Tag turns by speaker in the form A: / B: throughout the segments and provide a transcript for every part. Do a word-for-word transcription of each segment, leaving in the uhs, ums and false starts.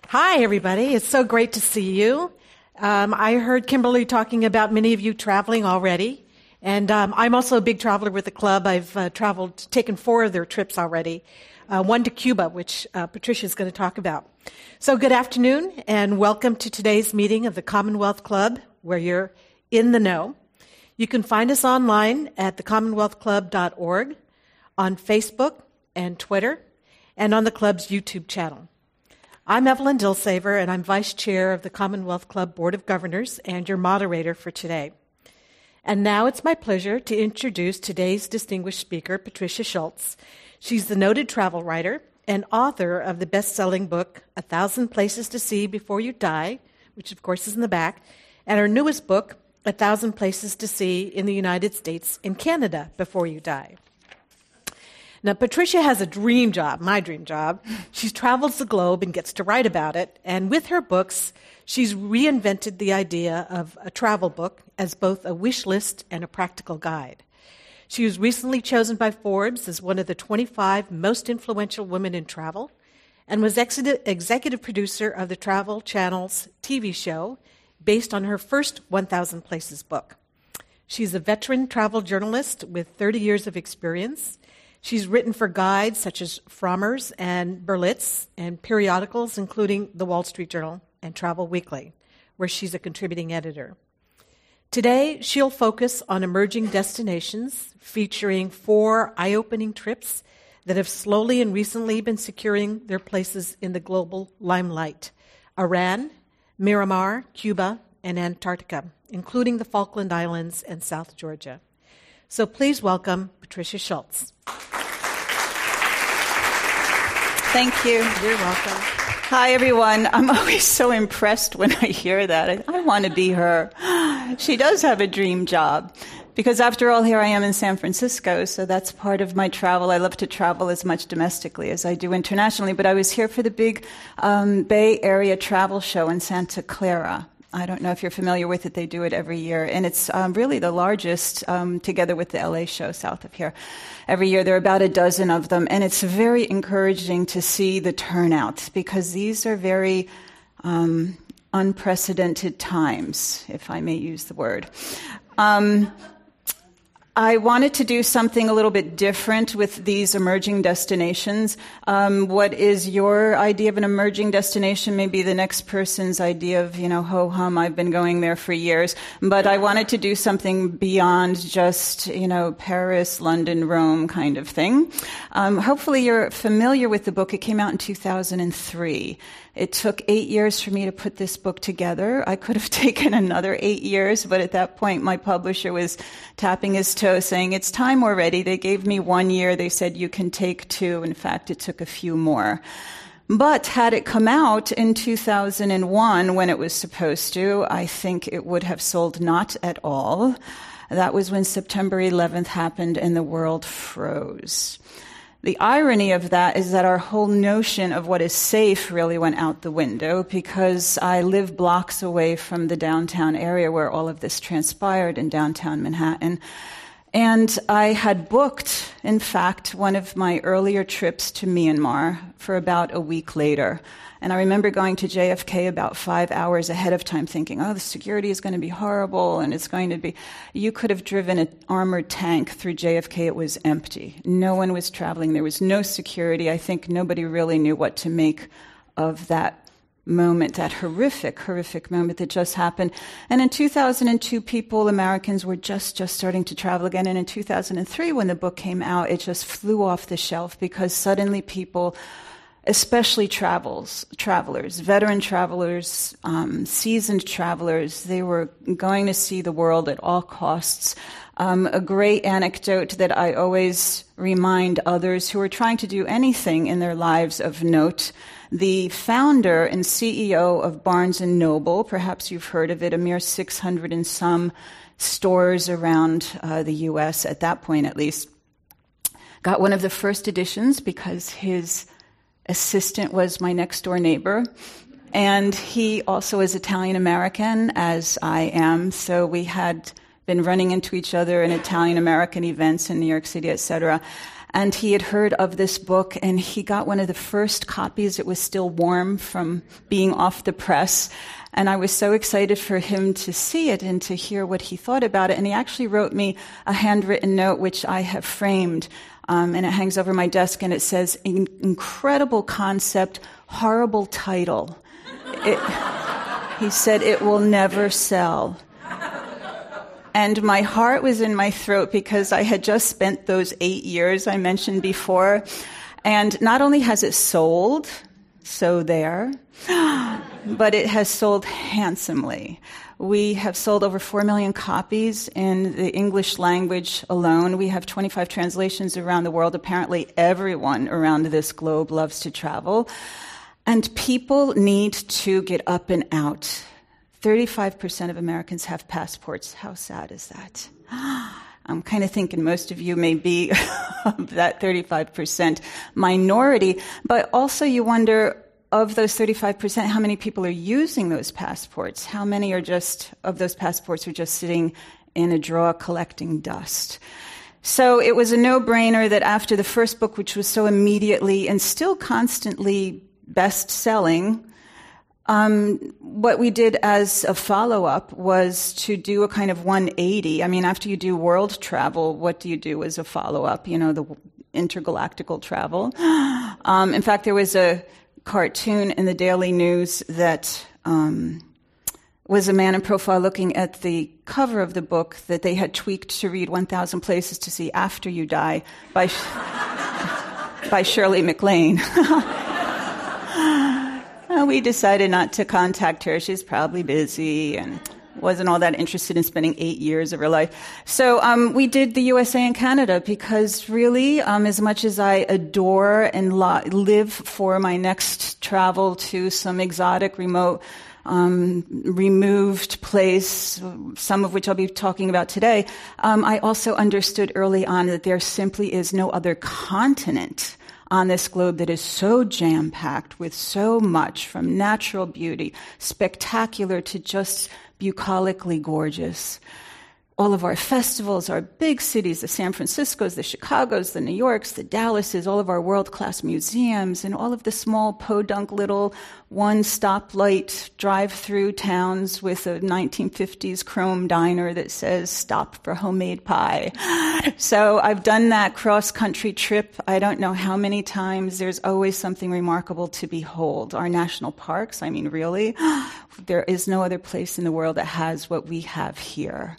A: Hi, everybody. It's so great to see you. Um, I heard Kimberly talking about many of you traveling already. And um, I'm also a big traveler with the club. I've uh, traveled, taken four of their trips already, uh, one to Cuba, which uh, Patricia is going to talk about. So good afternoon, and welcome to today's meeting of the Commonwealth Club, where you're in the know. You can find us online at the commonwealth club dot org, on Facebook and Twitter, and on the club's YouTube channel. I'm Evelyn Dilsaver, and I'm Vice Chair of the Commonwealth Club Board of Governors and your moderator for today. And now it's my pleasure to introduce today's distinguished speaker, Patricia Schultz. She's the noted travel writer and author of the best-selling book, A Thousand Places to See Before You Die, which of course is in the back, and her newest book, A Thousand Places to See in the United States and Canada Before You Die. Now, Patricia has a dream job, my dream job. She travels the globe and gets to write about it. And with her books, she's reinvented the idea of a travel book as both a wish list and a practical guide. She was recently chosen by Forbes as one of the twenty-five most influential women in travel and was ex- executive producer of the Travel Channel's T V show based on her first one thousand Places book. She's a veteran travel journalist with thirty years of experience. She's written for guides such as Frommer's and Berlitz and periodicals including The Wall Street Journal and Travel Weekly, where she's a contributing editor. Today, she'll focus on emerging destinations featuring four eye-opening trips that have slowly and recently been securing their places in the global limelight: Iran, Myanmar, Cuba, and Antarctica, including the Falkland Islands and South Georgia. So please welcome Patricia Schultz.
B: Thank you.
A: You're welcome.
B: Hi, everyone. I'm always so impressed when I hear that. I, I want to be her. She does have a dream job. Because after all, here I am in San Francisco, so that's part of my travel. I love to travel as much domestically as I do internationally, but I was here for the big um, Bay Area travel show in Santa Clara. I don't know if you're familiar with it. They do it every year. And it's um, really the largest, um, together with the L A show south of here. Every year there are about a dozen of them. And it's very encouraging to see the turnout because these are very um, unprecedented times, if I may use the word. Um, I wanted to do something a little bit different with these emerging destinations. Um, what is your idea of an emerging destination? Maybe the next person's idea of, you know, ho-hum, I've been going there for years. But I wanted to do something beyond just, you know, Paris, London, Rome kind of thing. Um, hopefully you're familiar with the book. It came out in two thousand three. It took eight years for me to put this book together. I could have taken another eight years, but at that point, my publisher was tapping his toe saying, it's time already. They gave me one year. They said, you can take two. In fact, it took a few more. But had it come out in two thousand one when it was supposed to, I think it would have sold not at all. That was when September eleventh happened and the world froze. The irony of that is that our whole notion of what is safe really went out the window because I live blocks away from the downtown area where all of this transpired in downtown Manhattan. And I had booked, in fact, one of my earlier trips to Myanmar for about a week later. And I remember going to J F K about five hours ahead of time thinking, oh, the security is going to be horrible and it's going to be... You could have driven an armored tank through J F K. It was empty. No one was traveling. There was no security. I think nobody really knew what to make of that moment, that horrific, horrific moment that just happened. And in two thousand two, people, Americans, were just, just starting to travel again. And in two thousand three, when the book came out, it just flew off the shelf because suddenly people... especially travels, travelers, veteran travelers, um, seasoned travelers. They were going to see the world at all costs. Um, a great anecdote that I always remind others who are trying to do anything in their lives of note. The founder and C E O of Barnes and Noble, perhaps you've heard of it, a mere six hundred and some stores around uh, the U S at that point at least, got one of the first editions because his assistant was my next door neighbor, and he also is Italian American, as I am, so we had been running into each other in Italian American events in New York City, et cetera. And he had heard of this book, and he got one of the first copies. It was still warm from being off the press. And I was so excited for him to see it and to hear what he thought about it. And he actually wrote me a handwritten note, which I have framed, um, and it hangs over my desk, and it says, "In- incredible concept, horrible title." It, he said, "It will never sell." And my heart was in my throat because I had just spent those eight years I mentioned before. And not only has it sold, so there, but it has sold handsomely. We have sold over four million copies in the English language alone. We have twenty-five translations around the world. Apparently everyone around this globe loves to travel. And people need to get up and out. thirty-five percent of Americans have passports. How sad is that? I'm kind of thinking most of you may be that thirty-five percent minority, but also you wonder, of those thirty-five percent, how many people are using those passports? How many are just, of those passports are just sitting in a drawer collecting dust? So it was a no-brainer that after the first book, which was so immediately and still constantly best-selling, Um, what we did as a follow-up was to do a kind of one eighty. I mean, after you do world travel, what do you do as a follow-up? You know, the intergalactical travel. Um, in fact, there was a cartoon in the Daily News that um, was a man in profile looking at the cover of the book that they had tweaked to read one thousand Places to See After You Die by, by Shirley MacLaine. Well, we decided not to contact her. She's probably busy and wasn't all that interested in spending eight years of her life. So um, we did the U S A and Canada because really, um, as much as I adore and lo- live for my next travel to some exotic, remote, um, removed place, some of which I'll be talking about today, um, I also understood early on that there simply is no other continent on this globe that is so jam-packed with so much, from natural beauty, spectacular to just bucolically gorgeous. All of our festivals, our big cities, the San Franciscos, the Chicagos, the New Yorks, the Dallases, all of our world-class museums, and all of the small podunk little one-stoplight drive-through towns with a nineteen fifties chrome diner that says, "Stop for homemade pie." So I've done that cross-country trip I don't know how many times. There's always something remarkable to behold. Our national parks, I mean, really, there is no other place in the world that has what we have here.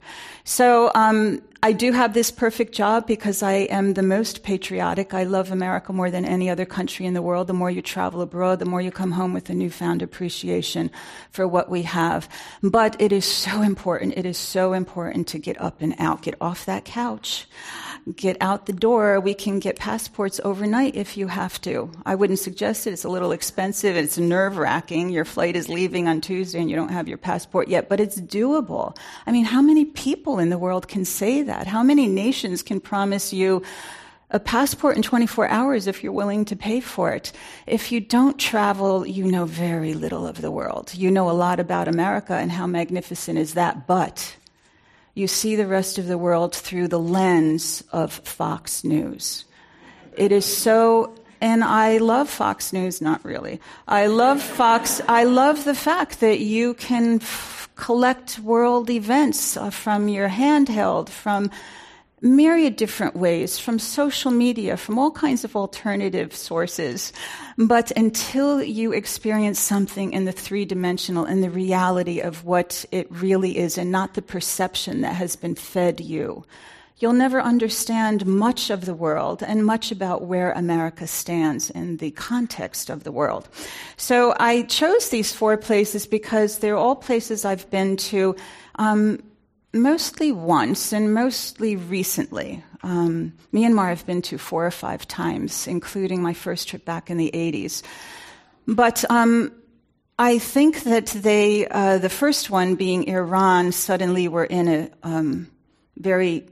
B: So um, I do have this perfect job because I am the most patriotic. I love America more than any other country in the world. The more you travel abroad, the more you come home with a newfound appreciation for what we have. But it is so important. It is so important to get up and out, get off that couch, get out the door. We can get passports overnight if you have to. I wouldn't suggest it. It's a little expensive. It's nerve-wracking. Your flight is leaving on Tuesday and you don't have your passport yet, but it's doable. I mean, how many people in the world can say that? How many nations can promise you a passport in twenty-four hours if you're willing to pay for it? If you don't travel, you know very little of the world. You know a lot about America and how magnificent is that, but you see the rest of the world through the lens of Fox News. It is so, and I love Fox News, not really. I love Fox, I love the fact that you can f- collect world events uh, from your handheld, from myriad different ways, from social media, from all kinds of alternative sources. But until you experience something in the three-dimensional, in the reality of what it really is and not the perception that has been fed you, you'll never understand much of the world and much about where America stands in the context of the world. So I chose these four places because they're all places I've been to um, mostly once and mostly recently. Um, Myanmar I've been to four or five times, including my first trip back in the eighties. But um, I think that they, uh, the first one being Iran, suddenly we're in a um, very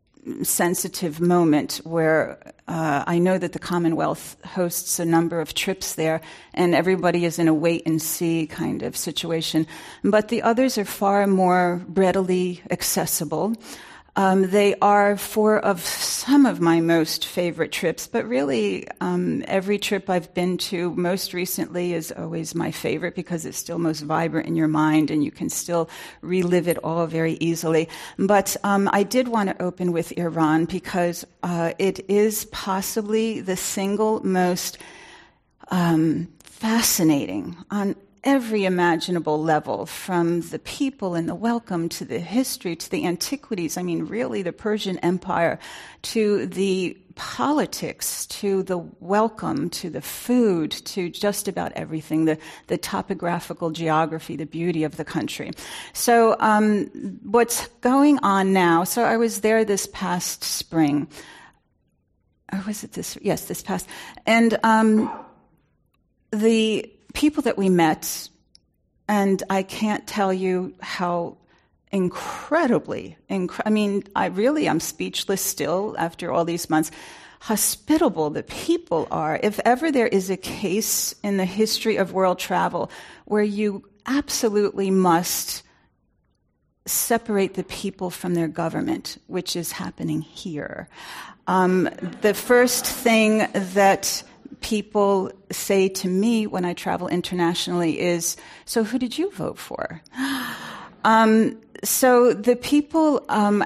B: sensitive moment where uh, I know that the Commonwealth hosts a number of trips there, and everybody is in a wait-and-see kind of situation. But the others are far more readily accessible. Um, they are four of some of my most favorite trips, but really um, every trip I've been to most recently is always my favorite because it's still most vibrant in your mind and you can still relive it all very easily. But um, I did want to open with Iran because uh, it is possibly the single most um, fascinating on every imaginable level, from the people and the welcome to the history to the antiquities. I mean, really, the Persian Empire, to the politics, to the welcome, to the food, to just about everything, the, the topographical geography, the beauty of the country. So um, what's going on now, so I was there this past spring. Or was it this? Yes, this past. And um, the people that we met, and I can't tell you how incredibly, inc- I mean, I really am speechless still after all these months, hospitable the people are. If ever there is a case in the history of world travel where you absolutely must separate the people from their government, which is happening here. Um, the first thing that people say to me when I travel internationally is, so who did you vote for? Um, so the people, um,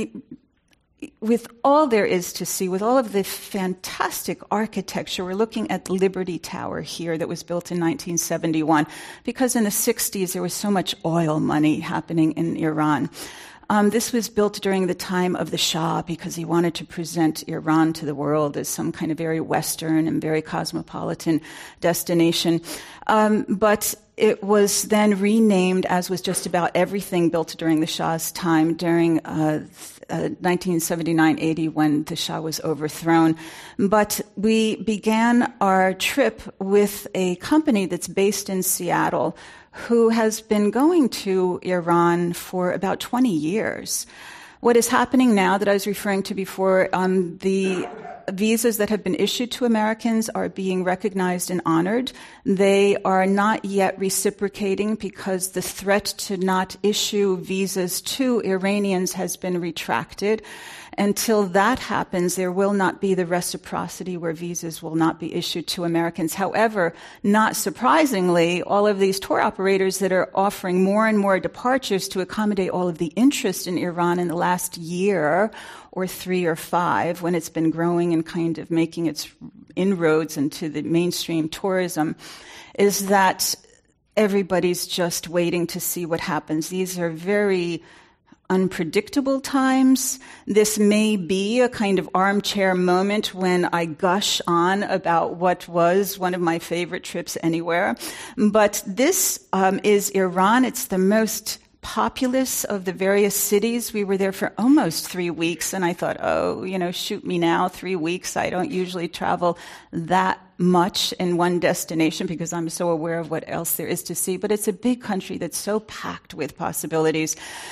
B: with all there is to see, with all of the fantastic architecture, we're looking at the Liberty Tower here that was built in nineteen seventy-one, because in the sixties there was so much oil money happening in Iran. Um, this was built during the time of the Shah because he wanted to present Iran to the world as some kind of very Western and very cosmopolitan destination. Um, but it was then renamed, as was just about everything built during the Shah's time, during uh, uh, nineteen seventy-nine eighty when the Shah was overthrown. But we began our trip with a company that's based in Seattle, who has been going to Iran for about twenty years. What is happening now that I was referring to before, um, the visas that have been issued to Americans are being recognized and honored. They are not yet reciprocating because the threat to not issue visas to Iranians has been retracted. Until that happens, there will not be the reciprocity where visas will not be issued to Americans. However, not surprisingly, all of these tour operators that are offering more and more departures to accommodate all of the interest in Iran in the last year or three or five, when it's been growing and kind of making its inroads into the mainstream tourism, is that everybody's just waiting to see what happens. These are very unpredictable times. This may be a kind of armchair moment when I gush on about what was one of my favorite trips anywhere. But this um, is Iran. It's the most populous of the various cities. We were there for almost three weeks, and I thought, oh, you know, shoot me now, three weeks. I don't usually travel that much in one destination because I'm so aware of what else there is to see. But it's a big country that's so packed with possibilities.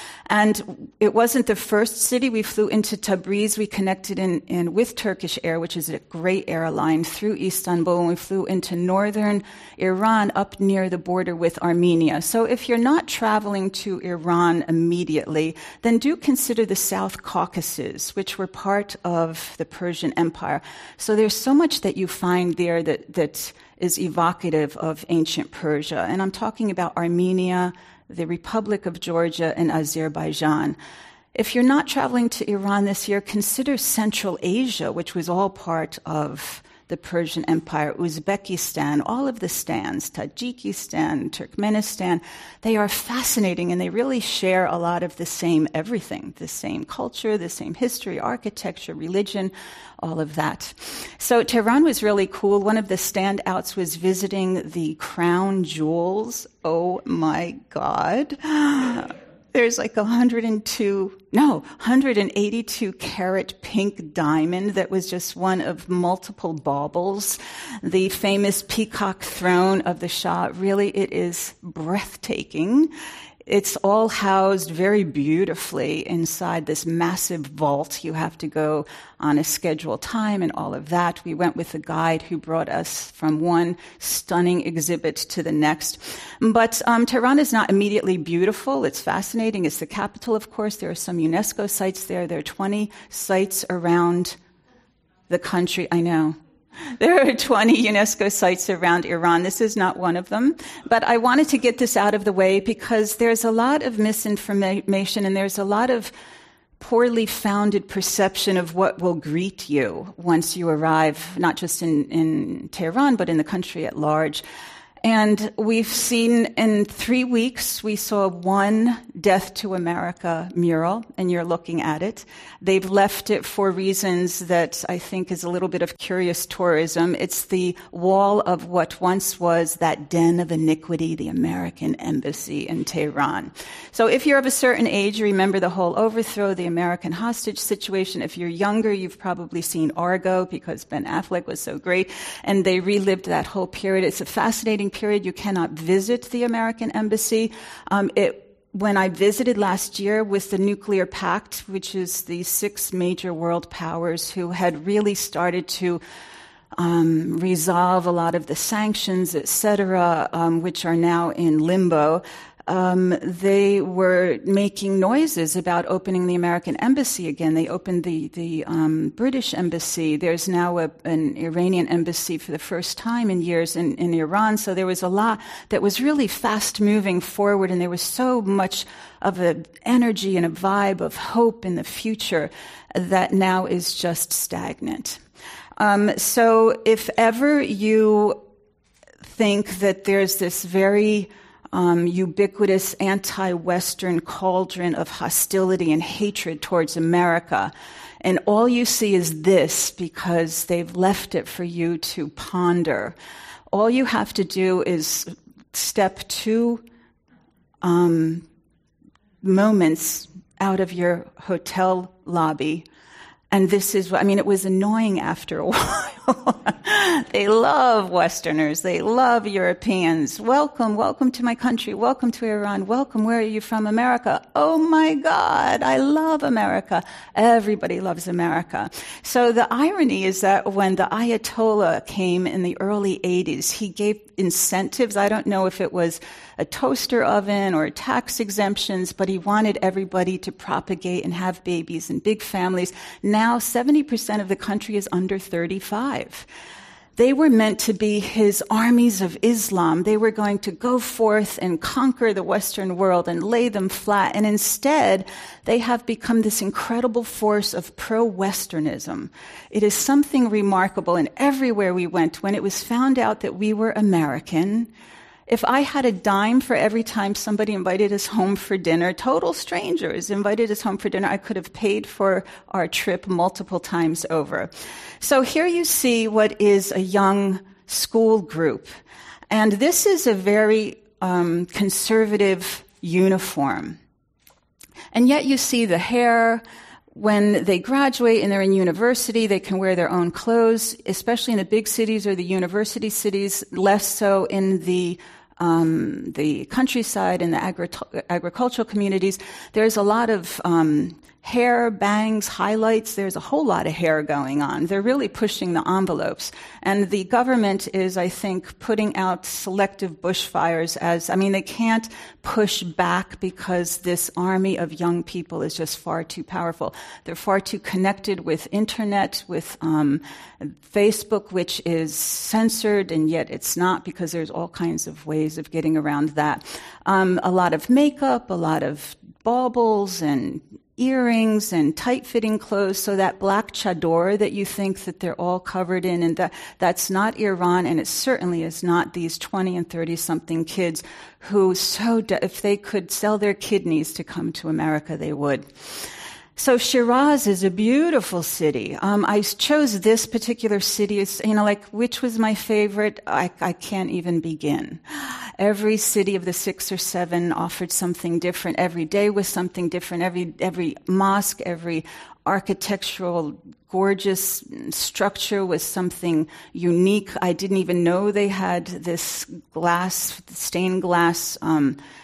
B: And it wasn't the first city. We flew into Tabriz. We connected in, in with Turkish Air, which is a great airline, through Istanbul. And we flew into northern Iran up near the border with Armenia. So if you're not traveling to Iran immediately, then do consider the South Caucasus, which were part of the Persian Empire. So there's so much that you find there that, that is evocative of ancient Persia. And I'm talking about Armenia, the Republic of Georgia, and Azerbaijan. If you're not traveling to Iran this year, consider Central Asia, which was all part of the Persian Empire, Uzbekistan, all of the stands, Tajikistan, Turkmenistan. They are fascinating, and they really share a lot of the same everything, the same culture, the same history, architecture, religion, all of that. So Tehran was really cool. One of the standouts was visiting the crown jewels. Oh my God. There's like a one hundred two, no, one hundred eighty-two carat pink diamond that was just one of multiple baubles. The famous peacock throne of the Shah, really, it is breathtaking. It's all housed very beautifully inside this massive vault. You have to go on a scheduled time and all of that. We went with a guide who brought us from one stunning exhibit to the next. But um, Tehran is not immediately beautiful. It's fascinating. It's the capital, of course. There are some UNESCO sites there. There are twenty sites around the country. I know. There are twenty UNESCO sites around Iran. This is not one of them. But I wanted to get this out of the way because there's a lot of misinformation and there's a lot of poorly founded perception of what will greet you once you arrive, not just in, in Tehran, but in the country at large. And we've seen in three weeks, we saw one Death to America mural, and you're looking at it. They've left it for reasons that I think is a little bit of curious tourism. It's the wall of what once was that den of iniquity, the American embassy in Tehran. So if you're of a certain age, you remember the whole overthrow, the American hostage situation. If you're younger, you've probably seen Argo because Ben Affleck was so great, and they relived that whole period. It's a fascinating period. You cannot visit the American embassy. Um, it When I visited last year with the Nuclear Pact, which is the six major world powers who had really started to um, resolve a lot of the sanctions, et cetera, um, which are now in limbo, um, they were making noises about opening the American embassy again. They opened the the um, British embassy. There's now a, an Iranian embassy for the first time in years in, in Iran. So there was a lot that was really fast moving forward, and there was so much of an energy and a vibe of hope in the future that now is just stagnant. Um, so if ever you think that there's this very Um, ubiquitous anti-Western cauldron of hostility and hatred towards America, and all you see is this because they've left it for you to ponder. All you have to do is step two um, moments out of your hotel lobby, and this is what, I mean, it was annoying after a while. They love Westerners. They love Europeans. Welcome, welcome to my country. Welcome to Iran. Welcome. Where are you from? America. Oh my God, I love America. Everybody loves America. So the irony is that when the Ayatollah came in the early eighties, he gave incentives. I don't know if it was a toaster oven or tax exemptions, but he wanted everybody to propagate and have babies and big families. Now seventy percent of the country is under thirty-five. They were meant to be his armies of Islam. They were going to go forth and conquer the Western world and lay them flat. And instead, they have become this incredible force of pro-Westernism. It is something remarkable. And everywhere we went, when it was found out that we were American, if I had a dime for every time somebody invited us home for dinner, total strangers invited us home for dinner, I could have paid for our trip multiple times over. So here you see what is a young school group. And this is a very um, conservative uniform. And yet you see the hair. When they graduate and they're in university, they can wear their own clothes, especially in the big cities or the university cities, less so in the um, the countryside and the agri- agricultural communities. There's a lot of um, hair, bangs, highlights. There's a whole lot of hair going on. They're really pushing the envelopes. And the government is, I think, putting out selective bushfires as, I mean, they can't push back because this army of young people is just far too powerful. They're far too connected with internet, with um, Facebook, which is censored, and yet it's not because there's all kinds of ways of getting around that. Um, a lot of makeup, a lot of baubles and earrings and tight-fitting clothes, so that black chador that you think that they're all covered in, and that that's not Iran, and it certainly is not these twenty and thirty-something kids who, so de- if they could sell their kidneys to come to America, they would. So Shiraz is a beautiful city. Um, I chose this particular city. It's, you know, like, which was my favorite? I, I can't even begin. Every city of the six or seven offered something different. Every day was something different. Every, every mosque, every architectural, gorgeous structure was something unique. I didn't even know they had this glass, stained glass, um,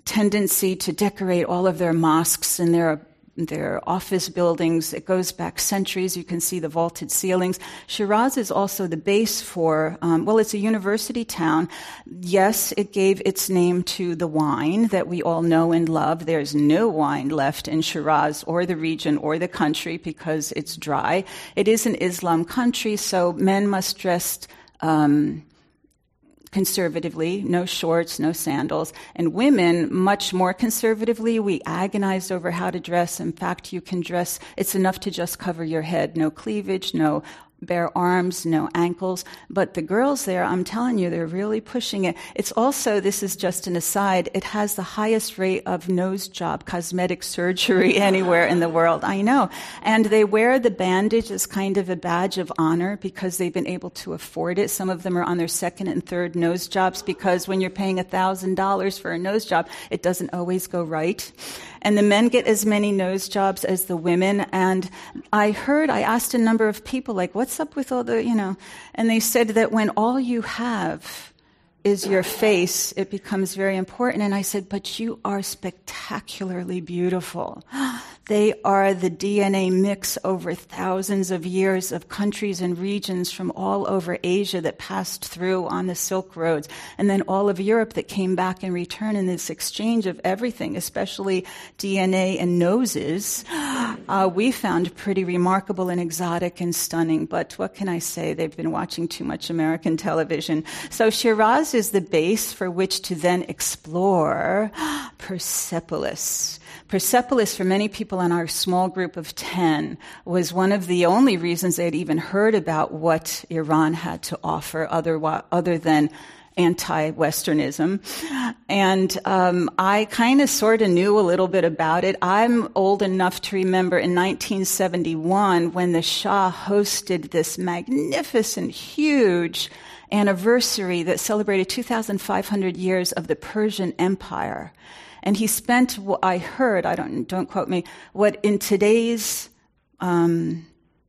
B: tendency to decorate all of their mosques and their their office buildings. It goes back centuries. You can see the vaulted ceilings. Shiraz is also the base for, um, well, it's a university town. Yes, it gave its name to the wine that we all know and love. There's no wine left in Shiraz or the region or the country because it's dry. It is an Islam country, so men must dress um conservatively, no shorts, no sandals. And women, much more conservatively, we agonized over how to dress. In fact, you can dress, it's enough to just cover your head. No cleavage, no bare arms, no ankles. But the girls there, I'm telling you, they're really pushing it. It's also, this is just an aside, it has the highest rate of nose job, cosmetic surgery anywhere in the world. I know. And they wear the bandage as kind of a badge of honor because they've been able to afford it. Some of them are on their second and third nose jobs because when you're paying one thousand dollars for a nose job, it doesn't always go right. And the men get as many nose jobs as the women. And I heard, I asked a number of people, like, what's up with all the, you know, and they said that when all you have is your face, it becomes very important. And I said, but you are spectacularly beautiful. They are the D N A mix over thousands of years of countries and regions from all over Asia that passed through on the Silk Roads, and then all of Europe that came back in return in this exchange of everything, especially D N A and noses. Uh, we found pretty remarkable and exotic and stunning, but what can I say? They've been watching too much American television. So Shiraz is the base for which to then explore Persepolis. Persepolis, for many people in our small group of ten, was one of the only reasons they'd even heard about what Iran had to offer other, other than anti-Westernism. And um, I kind of sort of knew a little bit about it. I'm old enough to remember in nineteen seventy-one when the Shah hosted this magnificent, huge anniversary that celebrated two thousand five hundred years of the Persian Empire. And he spent, what I heard, I don't, don't quote me, what in today's, um,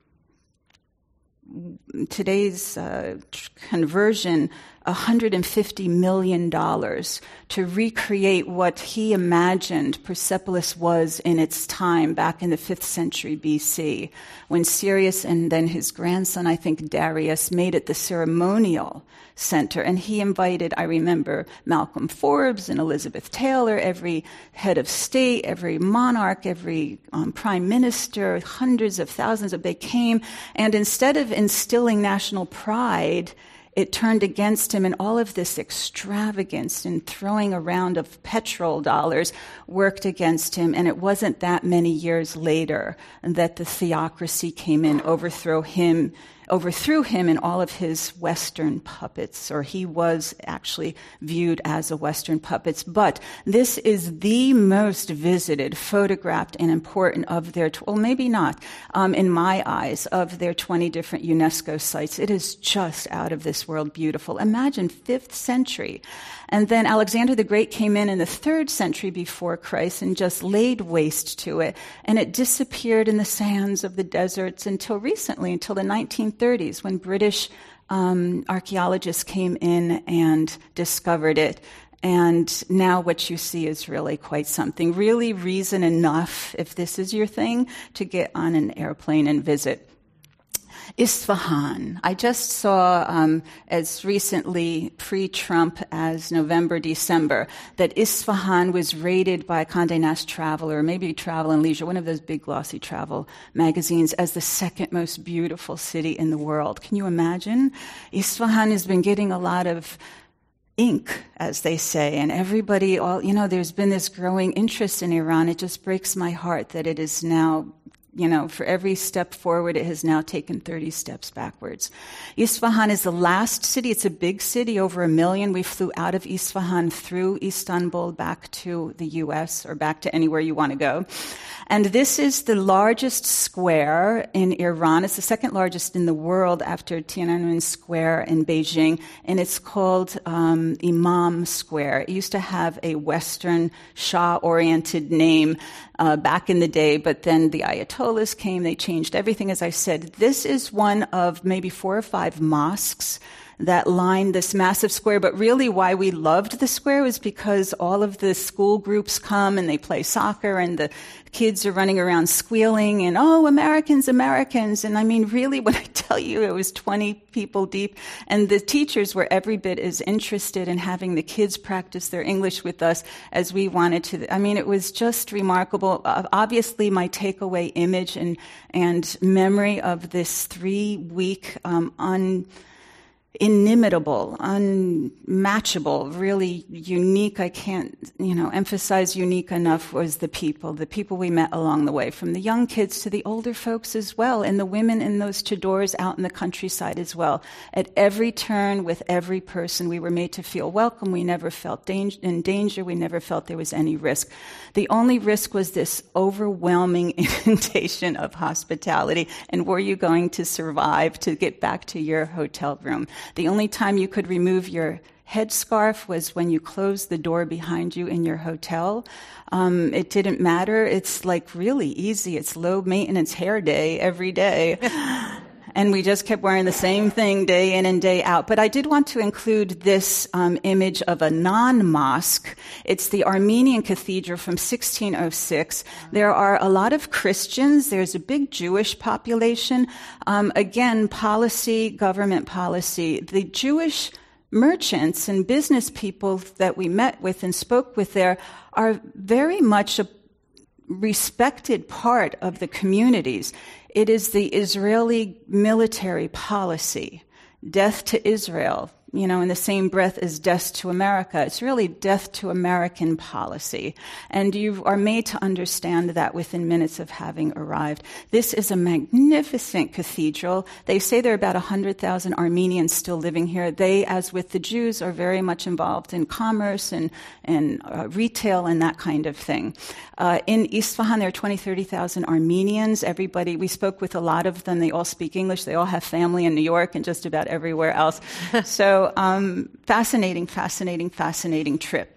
B: today's uh, conversion, one hundred fifty million dollars to recreate what he imagined Persepolis was in its time back in the fifth century B C, when Sirius and then his grandson, I think Darius, made it the ceremonial center. And he invited, I remember, Malcolm Forbes and Elizabeth Taylor, every head of state, every monarch, every um, prime minister, hundreds of thousands of, they came. And instead of instilling national pride, it turned against him, and all of this extravagance and throwing around of petrol dollars worked against him. And it wasn't that many years later that the theocracy came in, overthrew him, overthrew him and all of his Western puppets, or he was actually viewed as a Western puppet. But this is the most visited, photographed, and important of their, well, maybe not, um, in my eyes, of their twenty different UNESCO sites. It is just out of this world beautiful. Imagine fifth century. And then Alexander the Great came in in the third century before Christ and just laid waste to it. And it disappeared in the sands of the deserts until recently, until the nineteen thirties, when British um, archaeologists came in and discovered it. And now what you see is really quite something. Really reason enough, if this is your thing, to get on an airplane and visit Isfahan. I just saw um, as recently pre-Trump as November, December, that Isfahan was rated by Condé Nast Traveler, maybe Travel and Leisure, one of those big glossy travel magazines, as the second most beautiful city in the world. Can you imagine? Isfahan has been getting a lot of ink, as they say, and everybody, all you know, there's been this growing interest in Iran. It just breaks my heart that it is now, you know, for every step forward, it has now taken thirty steps backwards. Isfahan is the last city. It's a big city, over a million. We flew out of Isfahan through Istanbul back to the U S or back to anywhere you want to go. And this is the largest square in Iran. It's the second largest in the world after Tiananmen Square in Beijing, and it's called um, Imam Square. It used to have a Western Shah-oriented name uh, back in the day, but then the Ayatollahs came, they changed everything. As I said, this is one of maybe four or five mosques that lined this massive square. But really why we loved the square was because all of the school groups come and they play soccer and the kids are running around squealing and, oh, Americans, Americans. And I mean, really, when I tell you it was twenty people deep, and the teachers were every bit as interested in having the kids practice their English with us as we wanted to. I mean, it was just remarkable. Uh, obviously, my takeaway image and, and memory of this three-week um, un. inimitable, unmatchable, really unique, I can't, you know, emphasize unique enough, was the people, the people we met along the way, from the young kids to the older folks as well, and the women in those chadors out in the countryside as well. At every turn, with every person, we were made to feel welcome. We never felt danger, in danger. We never felt there was any risk. The only risk was this overwhelming inundation of hospitality, and were you going to survive to get back to your hotel room? The only time you could remove your headscarf was when you closed the door behind you in your hotel. Um, it didn't matter. It's like really easy. It's low maintenance hair day every day. And we just kept wearing the same thing day in and day out. But I did want to include this um, image of a non-mosque. It's the Armenian Cathedral from sixteen oh six. There are a lot of Christians. There's a big Jewish population. Um, again, policy, government policy. The Jewish merchants and business people that we met with and spoke with there are very much a respected part of the communities. It is the Israeli military policy, death to Israel, you know, in the same breath as death to America. It's really death to American policy. And you are made to understand that within minutes of having arrived. This is a magnificent cathedral. They say there are about one hundred thousand Armenians still living here. They, as with the Jews, are very much involved in commerce and, and uh, retail and that kind of thing. Uh, in Isfahan, there are twenty, thirty thousand Armenians. Everybody, we spoke with a lot of them. They all speak English. They all have family in New York and just about everywhere else. So, um, fascinating, fascinating, fascinating trip.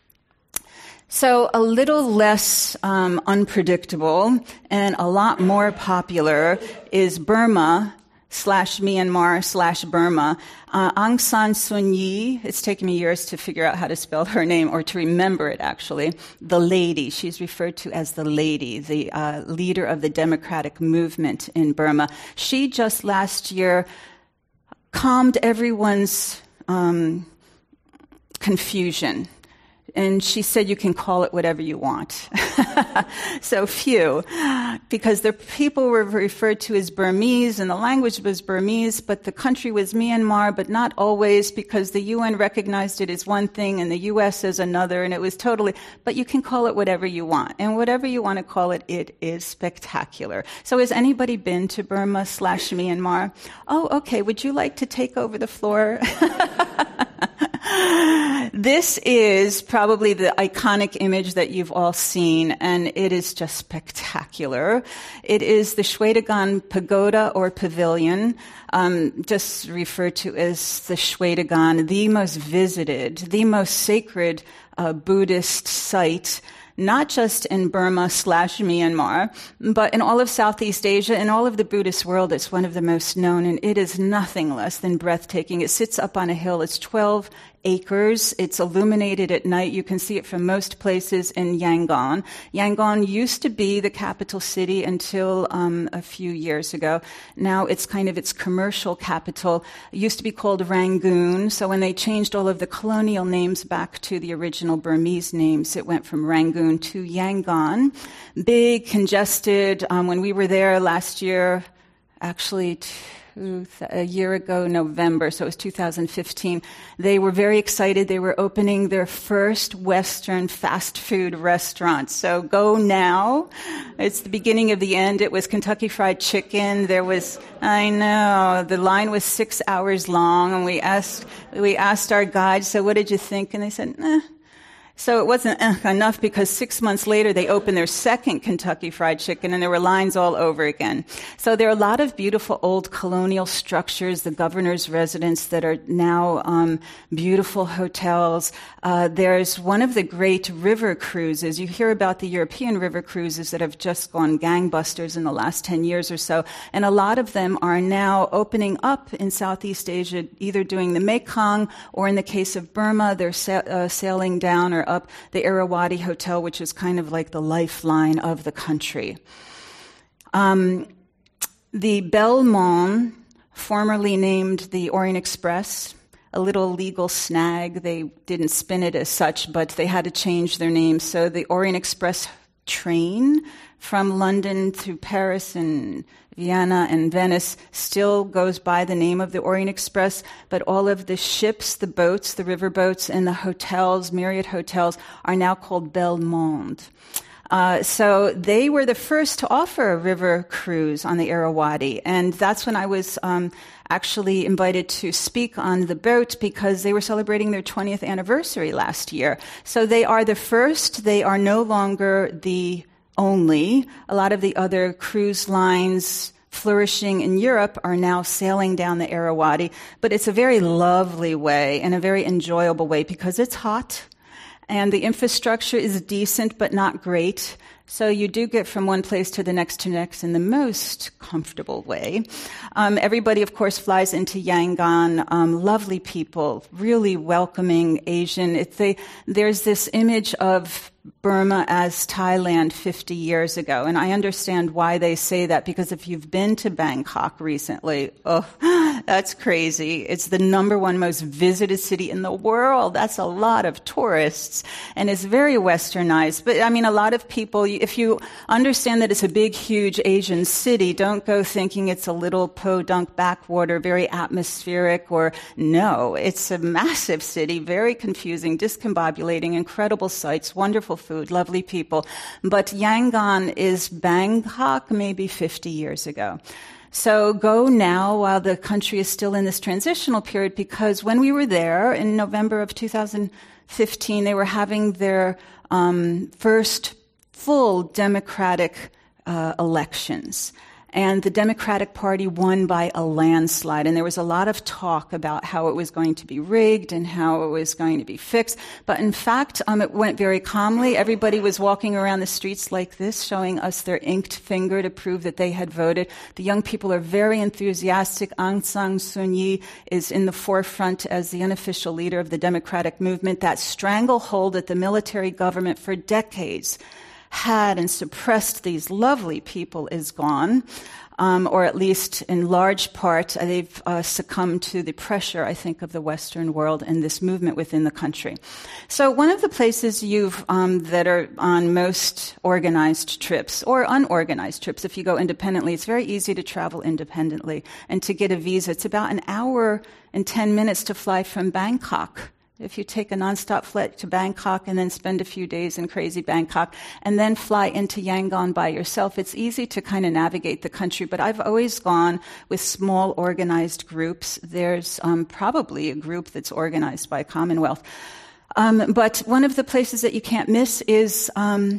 B: So a little less um, unpredictable and a lot more popular is Burma slash Myanmar slash Burma. Uh, Aung San Suu Kyi, it's taken me years to figure out how to spell her name, or to remember it actually, the lady. She's referred to as the lady, the uh, leader of the democratic movement in Burma. She just last year calmed everyone's um, confusion. And she said, you can call it whatever you want. So phew, because the people were referred to as Burmese and the language was Burmese, but the country was Myanmar, but not always, because the U N recognized it as one thing and the U S as another, and it was totally, but you can call it whatever you want. And whatever you want to call it, it is spectacular. So has anybody been to Burma slash Myanmar? Oh, okay, would you like to take over the floor? This is probably the iconic image that you've all seen, and it is just spectacular. It is the Shwedagon Pagoda or Pavilion, um, just referred to as the Shwedagon, the most visited, the most sacred uh, Buddhist site, not just in Burma slash Myanmar, but in all of Southeast Asia and all of the Buddhist world. It's one of the most known, and it is nothing less than breathtaking. It sits up on a hill. It's twelve acres. It's illuminated at night. You can see it from most places in Yangon. Yangon used to be the capital city until um, a few years ago. Now it's kind of its commercial capital. It used to be called Rangoon. So when they changed all of the colonial names back to the original Burmese names, it went from Rangoon to Yangon. Big, congested. Um, when we were there last year, actually, t- a year ago, November, so it was two thousand fifteen, they were very excited. They were opening their first Western fast food restaurant. So go now. It's the beginning of the end. It was Kentucky Fried Chicken. There was, I know, the line was six hours long, and we asked, we asked our guide, so what did you think? And they said, eh. So it wasn't uh, enough because six months later they opened their second Kentucky Fried Chicken and there were lines all over again. So there are a lot of beautiful old colonial structures, the governor's residence that are now um, beautiful hotels. Uh, there's one of the great river cruises. You hear about the European river cruises that have just gone gangbusters in the last ten years or so. And a lot of them are now opening up in Southeast Asia, either doing the Mekong or in the case of Burma, they're sa- uh, sailing down or up the Irrawaddy Hotel, which is kind of like the lifeline of the country. Um, the Belle Monde, formerly named the Orient Express, a little legal snag. They didn't spin it as such, but they had to change their name. So the Orient Express train from London to Paris and Vienna and Venice still goes by the name of the Orient Express, but all of the ships, the boats, the river boats, and the hotels, Marriott hotels, are now called Belle Monde. Uh, so they were the first to offer a river cruise on the Irrawaddy, and that's when I was um, actually invited to speak on the boat because they were celebrating their twentieth anniversary last year. So they are the first. They are no longer the only. A lot of the other cruise lines flourishing in Europe are now sailing down the Irrawaddy, but it's a very lovely way and a very enjoyable way because it's hot and the infrastructure is decent but not great. So you do get from one place to the next to next in the most comfortable way. Um, everybody, of course, flies into Yangon. Um, lovely people, really welcoming Asian. It's a, there's this image of Burma as Thailand fifty years ago. And I understand why they say that, because if you've been to Bangkok recently, oh, that's crazy. It's the number one most visited city in the world. That's a lot of tourists. And it's very westernized. But I mean, a lot of people, if you understand that it's a big, huge Asian city, don't go thinking it's a little podunk backwater, very atmospheric, or no, it's a massive city, very confusing, discombobulating, incredible sights, wonderful food, lovely people. But Yangon is Bangkok maybe fifty years ago. So go now while the country is still in this transitional period, because when we were there in November of two thousand fifteen, they were having their um, first full democratic uh, elections. And the Democratic Party won by a landslide. And there was a lot of talk about how it was going to be rigged and how it was going to be fixed. But in fact, um, it went very calmly. Everybody was walking around the streets like this, showing us their inked finger to prove that they had voted. The young people are very enthusiastic. Aung San Suu Kyi is in the forefront as the unofficial leader of the democratic movement. That stranglehold that the military government for decades had and suppressed these lovely people is gone, um, or at least in large part, they've uh, succumbed to the pressure, I think, of the Western world and this movement within the country. So one of the places you've um, that are on most organized trips or unorganized trips, if you go independently, it's very easy to travel independently and to get a visa. It's about an hour and ten minutes to fly from Bangkok. If you take a nonstop flight to Bangkok and then spend a few days in crazy Bangkok and then fly into Yangon by yourself, it's easy to kind of navigate the country. But I've always gone with small organized groups. There's um, probably a group that's organized by Commonwealth. Um, but one of the places that you can't miss is um,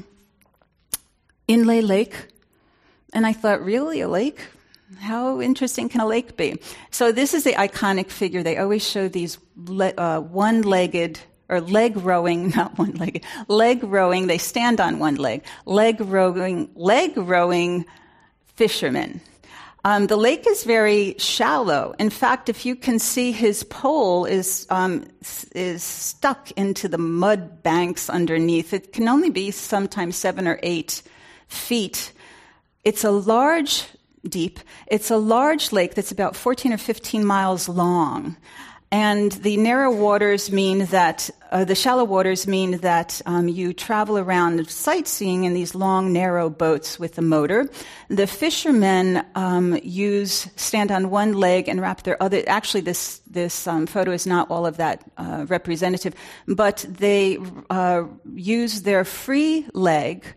B: Inle Lake. And I thought, really, a lake? How interesting can a lake be? So this is the iconic figure. They always show these le- uh, one-legged or leg rowing, not one-legged, leg rowing. They stand on one leg. Leg rowing, leg rowing fishermen. Um, the lake is very shallow. In fact, if you can see, his pole is um, is stuck into the mud banks underneath. It can only be sometimes seven or eight feet. It's a large deep. It's a large lake that's about fourteen or fifteen miles long. And the narrow waters mean that, uh, the shallow waters mean that um, you travel around sightseeing in these long, narrow boats with a motor. The fishermen um, use, stand on one leg and wrap their other, actually this, this um, photo is not all of that uh, representative, but they uh, use their free leg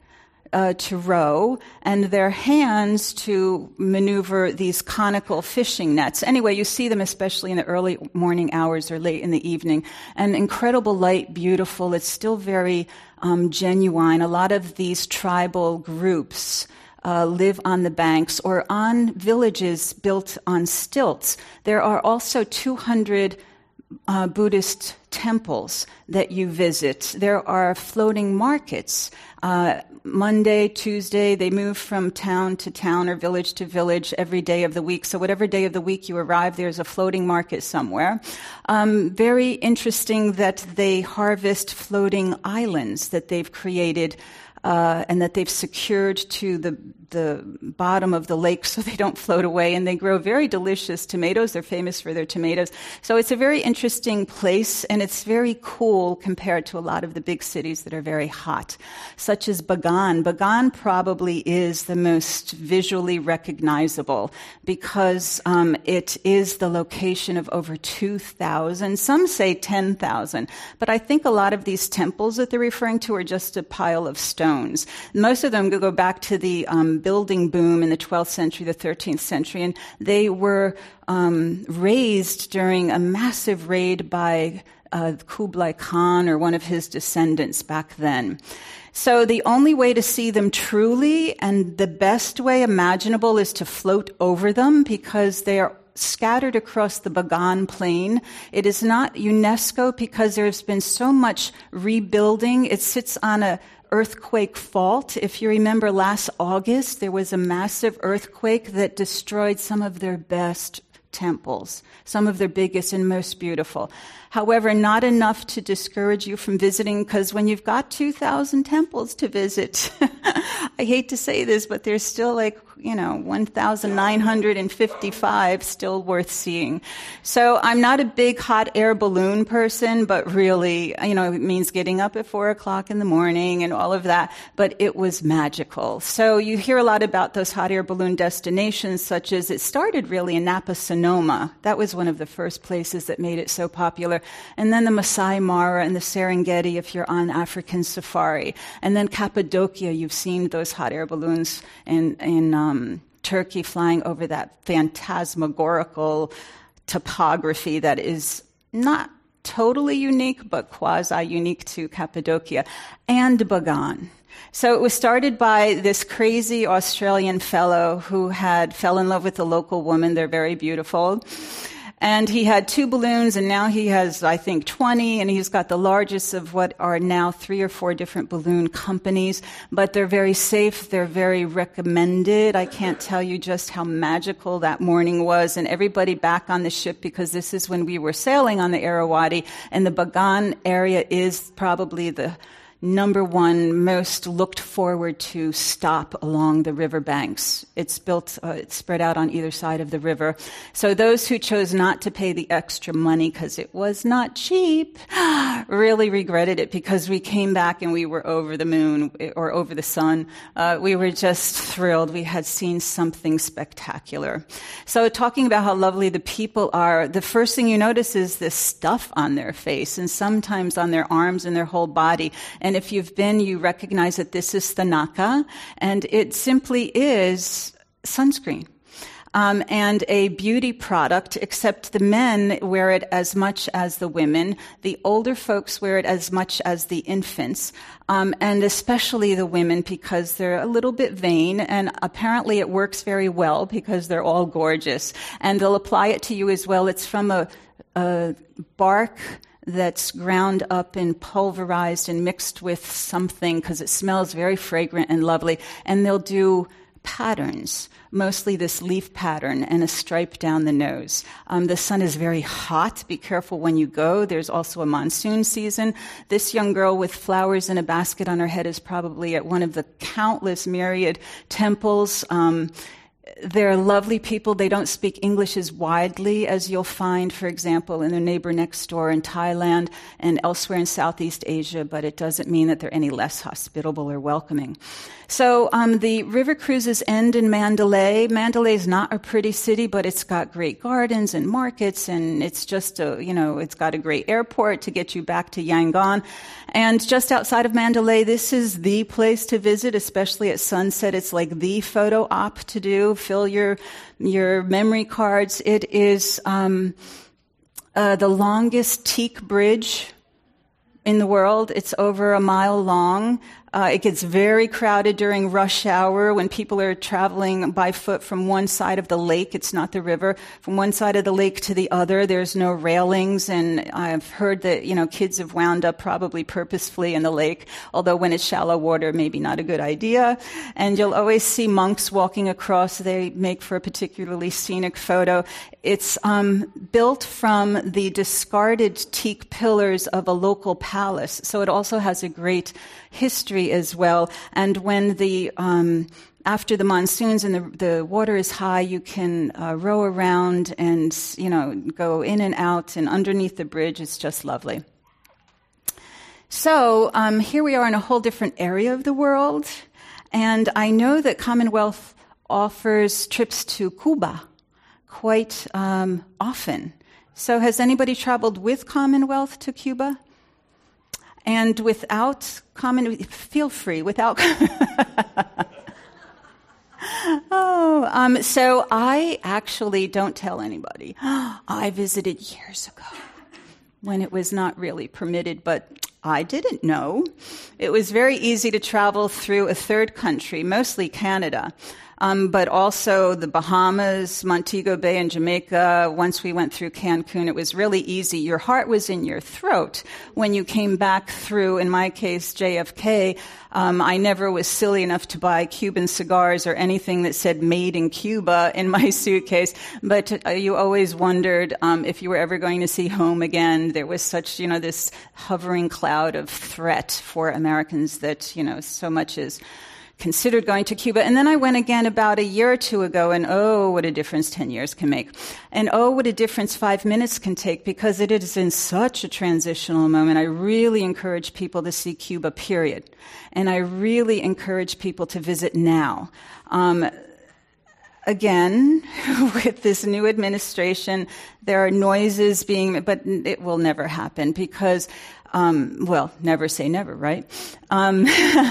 B: uh, to row, and their hands to maneuver these conical fishing nets. Anyway, you see them especially in the early morning hours or late in the evening. And incredible light, beautiful. It's still very um, genuine. A lot of these tribal groups Uh, live on the banks or on villages built on stilts. There are also two hundred uh, Buddhist temples that you visit. There are floating markets. Uh, Monday, Tuesday, they move from town to town or village to village every day of the week. So whatever day of the week you arrive, there's a floating market somewhere. Um, very interesting that they harvest floating islands that they've created Uh, and that they've secured to the the bottom of the lake so they don't float away. And they grow very delicious tomatoes. They're famous for their tomatoes. So it's a very interesting place, and it's very cool compared to a lot of the big cities that are very hot, such as Bagan. Bagan probably is the most visually recognizable because um, it is the location of over two thousand, some say ten thousand. But I think a lot of these temples that they're referring to are just a pile of stones. Most of them go back to the um, building boom in the twelfth century, the thirteenth century, and they were um, raised during a massive raid by uh, Kublai Khan or one of his descendants back then. So the only way to see them truly, and the best way imaginable, is to float over them because they are scattered across the Bagan Plain. It is not UNESCO because there has been so much rebuilding. It sits on a earthquake fault. If you remember last August, there was a massive earthquake that destroyed some of their best temples, some of their biggest and most beautiful. However, not enough to discourage you from visiting, because when you've got two thousand temples to visit, I hate to say this, but there's still like, you know, one thousand nine hundred fifty-five still worth seeing. So I'm not a big hot air balloon person, but really, you know, it means getting up at four o'clock in the morning and all of that, but it was magical. So you hear a lot about those hot air balloon destinations, such as it started really in Napa, Sonoma. That was one of the first places that made it so popular. And then the Masai Mara and the Serengeti if you're on African safari. And then Cappadocia, you've seen those hot air balloons in, in um, Turkey flying over that phantasmagorical topography that is not totally unique, but quasi-unique to Cappadocia. And Bagan. So it was started by this crazy Australian fellow who had fell in love with a local woman. They're very beautiful. And he had two balloons, and now he has, I think, twenty, and he's got the largest of what are now three or four different balloon companies. But they're very safe. They're very recommended. I can't tell you just how magical that morning was. And everybody back on the ship, because this is when we were sailing on the Irrawaddy, and the Bagan area is probably the number one most looked forward to stop along the riverbanks. It's built, uh, it's spread out on either side of the river. So those who chose not to pay the extra money because it was not cheap really regretted it, because we came back and we were over the moon or over the sun. Uh, we were just thrilled. We had seen something spectacular. So talking about how lovely the people are, the first thing you notice is this stuff on their face and sometimes on their arms and their whole body. And if you've been, you recognize that this is Thanaka, and it simply is sunscreen. Um, and a beauty product, except the men wear it as much as the women. The older folks wear it as much as the infants, um, and especially the women, because they're a little bit vain, and apparently it works very well because they're all gorgeous. And they'll apply it to you as well. It's from a, a bark that's ground up and pulverized and mixed with something, because it smells very fragrant and lovely. And they'll do patterns, mostly this leaf pattern and a stripe down the nose. Um, the sun is very hot. Be careful when you go. There's also a monsoon season. This young girl with flowers in a basket on her head is probably at one of the countless myriad temples. Um, they're lovely people. They don't speak English as widely as you'll find, for example, in their neighbor next door in Thailand and elsewhere in Southeast Asia, but it doesn't mean that they're any less hospitable or welcoming. So um, the river cruises end in Mandalay. Mandalay is not a pretty city, but it's got great gardens and markets, and it's just a, you know, it's got a great airport to get you back to Yangon. And just outside of Mandalay, this is the place to visit, especially at sunset. It's like the photo op to do. Fill your your memory cards. It is um, uh, the longest teak bridge in the world. It's over a mile long. Uh, it gets very crowded during rush hour when people are traveling by foot from one side of the lake. It's not the river. From one side of the lake to the other, there's no railings. And I've heard that, you know, kids have wound up probably purposefully in the lake, although when it's shallow water, maybe not a good idea. And you'll always see monks walking across. They make for a particularly scenic photo. It's um, built from the discarded teak pillars of a local palace. So it also has a great history as well. And when the um, after the monsoons and the, the water is high, you can uh, row around and, you know, go in and out and underneath the bridge. It's just lovely. So um, here we are in a whole different area of the world. And I know that Commonwealth offers trips to Cuba quite um, often. So has anybody traveled with Commonwealth to Cuba? And without common, feel free, without. oh, um, so I actually don't tell anybody. I visited years ago when it was not really permitted, but I didn't know. It was very easy to travel through a third country, mostly Canada. Um, but also the Bahamas, Montego Bay, and Jamaica. Once we went through Cancun, it was really easy. Your heart was in your throat when you came back through, in my case, J F K. Um, I never was silly enough to buy Cuban cigars or anything that said made in Cuba in my suitcase. But uh, you always wondered um, if you were ever going to see home again. There was such, you know, this hovering cloud of threat for Americans that, you know, so much is considered going to Cuba. And then I went again about a year or two ago, and oh, what a difference ten years can make. And oh, what a difference five minutes can take, because it is in such a transitional moment. I really encourage people to see Cuba, period. And I really encourage people to visit now. Um, Again, with this new administration, there are noises being, but it will never happen because, um, well, never say never, right? Um,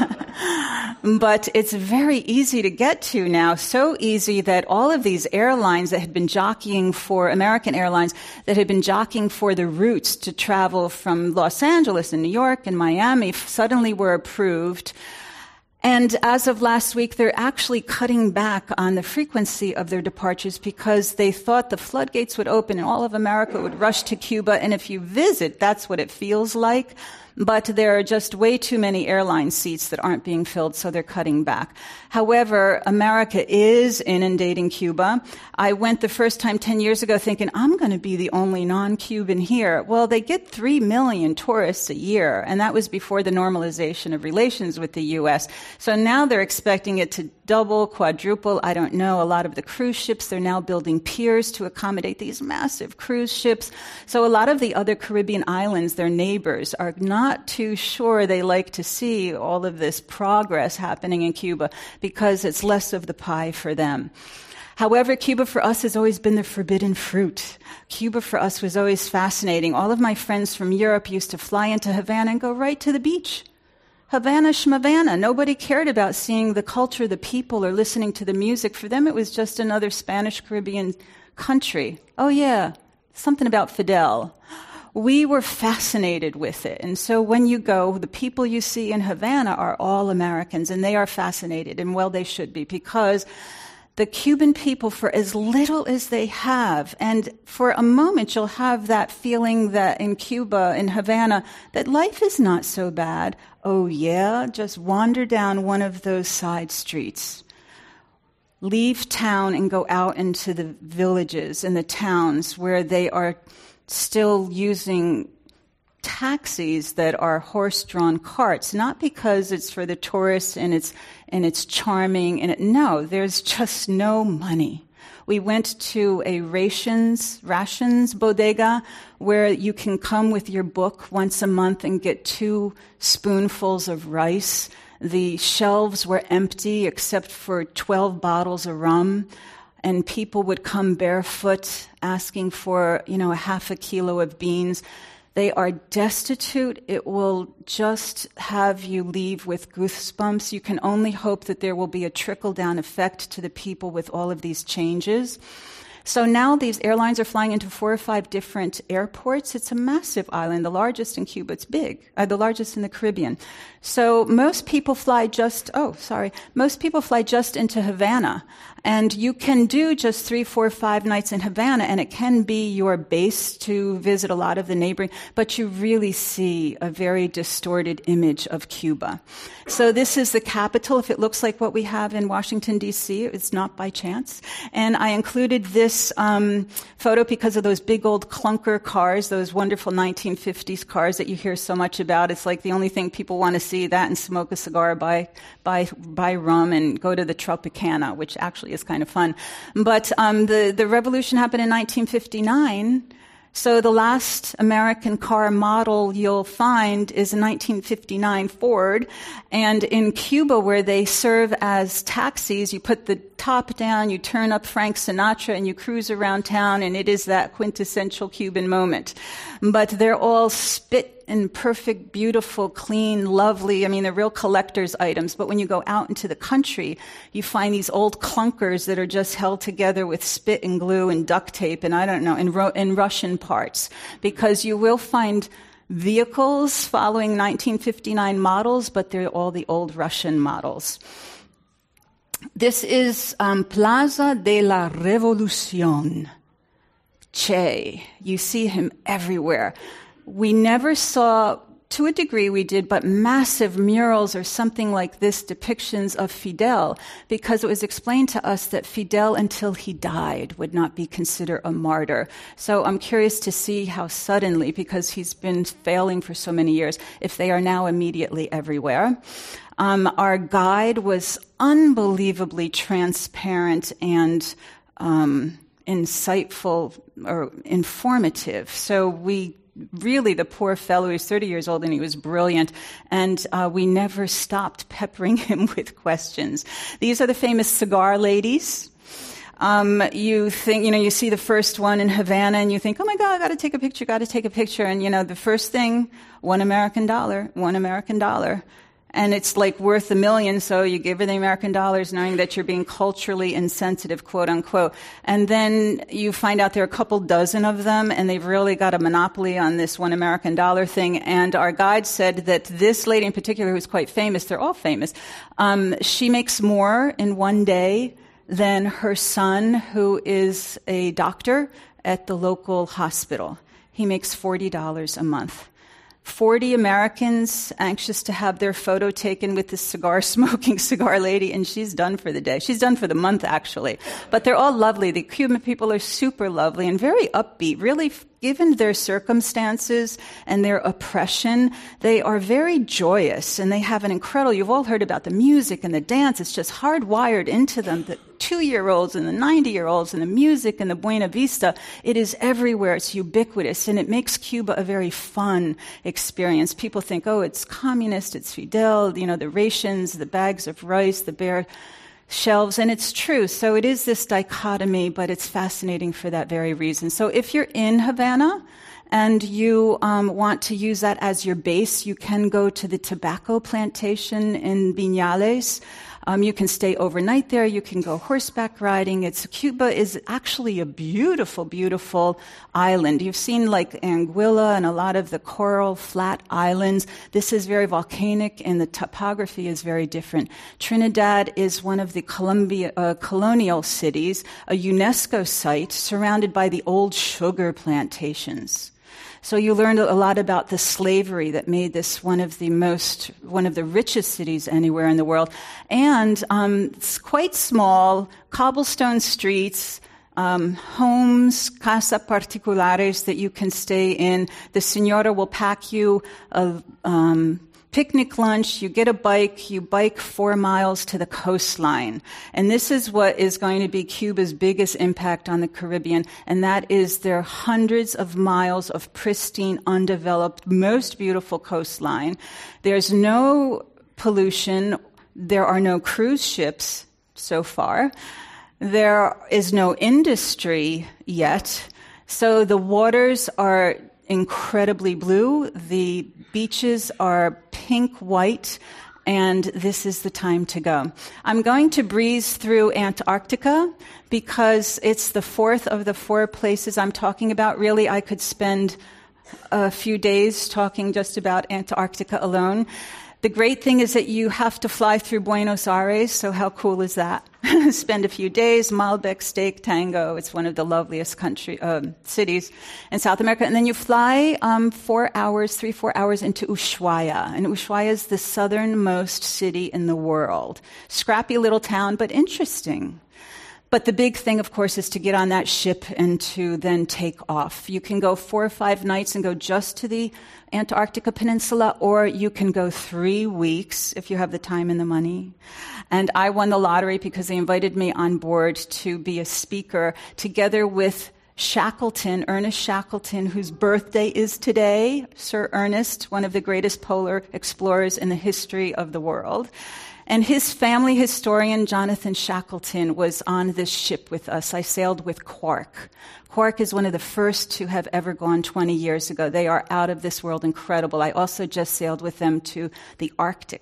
B: but it's very easy to get to now, so easy that all of these airlines that had been jockeying for, American Airlines, that had been jockeying for the routes to travel from Los Angeles and New York and Miami suddenly were approved. And as of last week, they're actually cutting back on the frequency of their departures because they thought the floodgates would open and all of America would rush to Cuba. And if you visit, that's what it feels like. But there are just way too many airline seats that aren't being filled, so they're cutting back. However, America is inundating Cuba. I went the first time ten years ago thinking, I'm going to be the only non-Cuban here. Well, they get three million tourists a year, and that was before the normalization of relations with the U S. So now they're expecting it to double, quadruple, I don't know. A lot of the cruise ships, they're now building piers to accommodate these massive cruise ships. So a lot of the other Caribbean islands, their neighbors, are not Not too sure they like to see all of this progress happening in Cuba because it's less of the pie for them. However, Cuba for us has always been the forbidden fruit. Cuba for us was always fascinating. All of my friends from Europe used to fly into Havana and go right to the beach. Havana schmavana. Nobody cared about seeing the culture, the people, or listening to the music. For them, it was just another Spanish Caribbean country. Oh yeah, something about Fidel. We were fascinated with it. And so when you go, the people you see in Havana are all Americans, and they are fascinated, and well, they should be, because the Cuban people, for as little as they have, and for a moment you'll have that feeling that in Cuba, in Havana, that life is not so bad. Oh yeah, just wander down one of those side streets. Leave town and go out into the villages and the towns where they are still using taxis that are horse-drawn carts, not because it's for the tourists and it's and it's charming. And it, no, there's just no money. We went to a rations, rations bodega where you can come with your book once a month and get two spoonfuls of rice. The shelves were empty except for twelve bottles of rum, and people would come barefoot asking for, you know, a half a kilo of beans. They are destitute. It will just have you leave with goosebumps. You can only hope that there will be a trickle-down effect to the people with all of these changes. So now these airlines are flying into four or five different airports. It's a massive island, the largest in Cuba. It's big, uh, the largest in the Caribbean. So most people fly just, oh, sorry, most people fly just into Havana. And you can do just three, four, five nights in Havana, and it can be your base to visit a lot of the neighboring, but you really see a very distorted image of Cuba. So this is the capital. If it looks like what we have in Washington, D C, it's not by chance. And I included this um, photo because of those big old clunker cars, those wonderful nineteen fifties cars that you hear so much about. It's like the only thing people want to see, that and smoke a cigar, buy, buy, buy rum, and go to the Tropicana, which actually is kind of fun. But um, the, the revolution happened in nineteen fifty-nine. So the last American car model you'll find is a nineteen fifty-nine Ford. And in Cuba, where they serve as taxis, you put the top down, you turn up Frank Sinatra, and you cruise around town, and it is that quintessential Cuban moment. But they're all spit and perfect, beautiful, clean, lovely. I mean, they're real collector's items. But when you go out into the country, you find these old clunkers that are just held together with spit and glue and duct tape and I don't know, and, Ro- and Russian parts. Because you will find vehicles following nineteen fifty-nine models, but they're all the old Russian models. This is um, Plaza de la Revolución. Che. You see him everywhere. We never saw, to a degree we did, but massive murals or something like this, depictions of Fidel, because it was explained to us that Fidel, until he died, would not be considered a martyr. So I'm curious to see how suddenly, because he's been failing for so many years, if they are now immediately everywhere. Um, our guide was unbelievably transparent and um, insightful or informative. So we Really, the poor fellow, he was thirty years old and he was brilliant, and uh, we never stopped peppering him with questions. These are the famous cigar ladies. Um, you think, you know, you see the first one in Havana and you think, oh my God, I gotta take a picture, gotta take a picture. And, you know, the first thing, one American dollar, one American dollar. And it's like worth a million, so you give her the American dollars knowing that you're being culturally insensitive, quote unquote. And then you find out there are a couple dozen of them, and they've really got a monopoly on this one American dollar thing. And our guide said that this lady in particular, who's quite famous, they're all famous, um, she makes more in one day than her son, who is a doctor at the local hospital. He makes forty dollars a month. forty Americans anxious to have their photo taken with this cigar-smoking cigar lady, and she's done for the day. She's done for the month, actually. But they're all lovely. The Cuban people are super lovely and very upbeat, really, given their circumstances and their oppression, they are very joyous, and they have an incredible, you've all heard about the music and the dance, it's just hardwired into them, the two-year-olds and the ninety-year-olds and the music and the Buena Vista, it is everywhere, it's ubiquitous, and it makes Cuba a very fun experience. People think, oh, it's communist, it's Fidel, you know, the rations, the bags of rice, the bare shelves, and it's true. So it is this dichotomy, but it's fascinating for that very reason. So if you're in Havana and you um, want to use that as your base, you can go to the tobacco plantation in Viñales. Um, you can stay overnight there. You can go horseback riding. It's Cuba is actually a beautiful, beautiful island. You've seen like Anguilla and a lot of the coral flat islands. This is very volcanic, and the topography is very different. Trinidad is one of the Colombia, uh, colonial cities, a UNESCO site surrounded by the old sugar plantations. So you learned a lot about the slavery that made this one of the most, one of the richest cities anywhere in the world. And um, it's quite small, cobblestone streets, um, homes, casa particulares that you can stay in. The señora will pack you a um, picnic lunch, you get a bike, you bike four miles to the coastline. And this is what is going to be Cuba's biggest impact on the Caribbean, and that is their hundreds of miles of pristine, undeveloped, most beautiful coastline. There's no pollution. There are no cruise ships so far. There is no industry yet. So the waters are incredibly blue. The beaches are pink-white, and this is the time to go. I'm going to breeze through Antarctica because it's the fourth of the four places I'm talking about. Really, I could spend a few days talking just about Antarctica alone. The great thing is that you have to fly through Buenos Aires, so how cool is that? Spend a few days, Malbec, steak, tango. It's one of the loveliest country uh, cities in South America. And then you fly um, four hours, three, four hours into Ushuaia. And Ushuaia is the southernmost city in the world. Scrappy little town, but interesting. But the big thing, of course, is to get on that ship and to then take off. You can go four or five nights and go just to the Antarctica Peninsula, or you can go three weeks if you have the time and the money. And I won the lottery because they invited me on board to be a speaker together with Shackleton, Ernest Shackleton, whose birthday is today. Sir Ernest, one of the greatest polar explorers in the history of the world. And his family historian, Jonathan Shackleton, was on this ship with us. I sailed with Quark. Quark is one of the first to have ever gone twenty years ago. They are out of this world incredible. I also just sailed with them to the Arctic.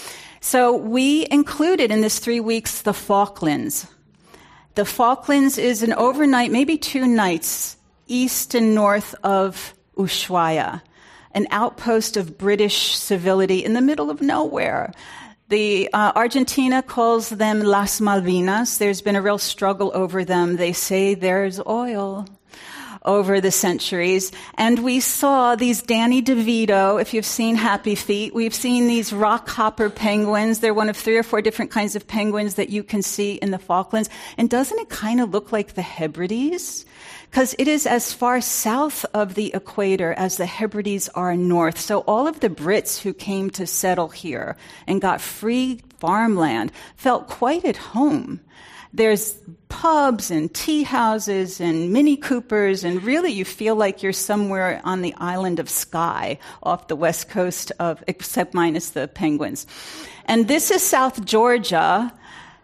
B: So we included in this three weeks the Falklands. The Falklands is an overnight, maybe two nights, east and north of Ushuaia, an outpost of British civility in the middle of nowhere. The uh, Argentina calls them Las Malvinas. There's been a real struggle over them. They say there's oil over the centuries. And we saw these Danny DeVito, if you've seen Happy Feet, we've seen these rockhopper penguins. They're one of three or four different kinds of penguins that you can see in the Falklands. And doesn't it kind of look like the Hebrides? Because it is as far south of the equator as the Hebrides are north. So all of the Brits who came to settle here and got free farmland felt quite at home. There's pubs and tea houses and Mini Coopers, and really you feel like you're somewhere on the island of Skye off the west coast of, except minus the penguins. And this is South Georgia.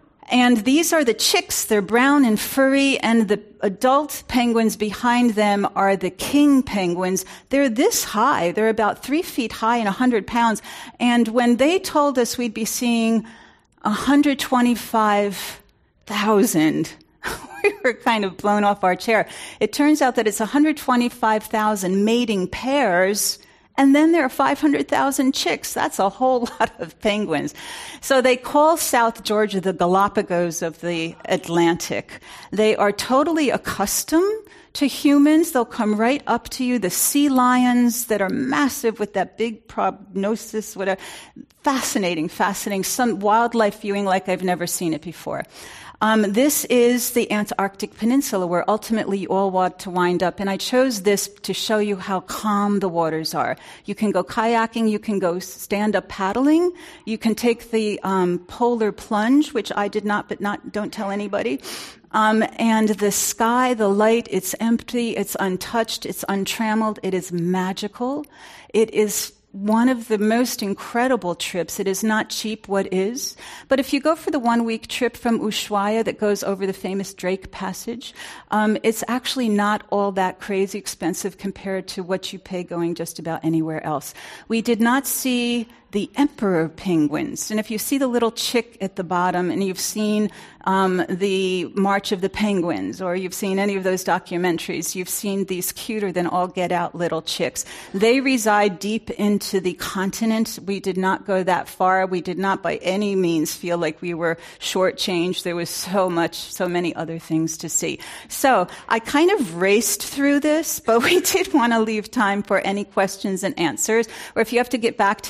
B: And these are the chicks. They're brown and furry, and the adult penguins behind them are the king penguins. They're this high. They're about three feet high and one hundred pounds. And when they told us we'd be seeing one hundred twenty-five thousand, we were kind of blown off our chair. It turns out that it's one hundred twenty-five thousand mating pairs, and then there are five hundred thousand chicks. That's a whole lot of penguins. So they call South Georgia the Galapagos of the Atlantic. They are totally accustomed to humans. They'll come right up to you. The sea lions that are massive with that big prognosis, whatever. Fascinating, fascinating. Some wildlife viewing like I've never seen it before. Um, this is the Antarctic Peninsula, where ultimately you all want to wind up. And I chose this to show you how calm the waters are. You can go kayaking, you can go stand-up paddling, you can take the um, polar plunge, which I did not, but not don't tell anybody. Um, and the sky, the light, it's empty, it's untouched, it's untrammeled, it is magical. It is one of the most incredible trips. It is not cheap, what is. But if you go for the one-week trip from Ushuaia that goes over the famous Drake Passage, um, it's actually not all that crazy expensive compared to what you pay going just about anywhere else. We did not see the emperor penguins. And if you see the little chick at the bottom and you've seen um, the March of the Penguins, or you've seen any of those documentaries, you've seen these cuter than all get out little chicks. They reside deep into the continent. We did not go that far. We did not by any means feel like we were shortchanged. There was so much, so many other things to see. So I kind of raced through this, but we did want to leave time for any questions and answers, or if you have to get back to your office,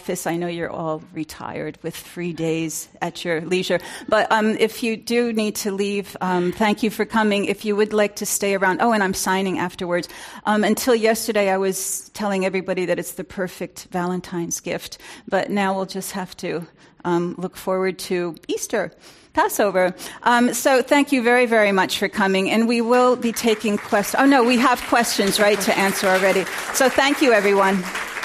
B: office. I know you're all retired with free days at your leisure. But um, if you do need to leave, um, thank you for coming. If you would like to stay around, oh, and I'm signing afterwards. Um, until yesterday, I was telling everybody that it's the perfect Valentine's gift. But now we'll just have to um, look forward to Easter. Passover. Um, so thank you very, very much for coming. And we will be taking questions. Oh, no, we have questions, right, to answer already. So thank you, everyone.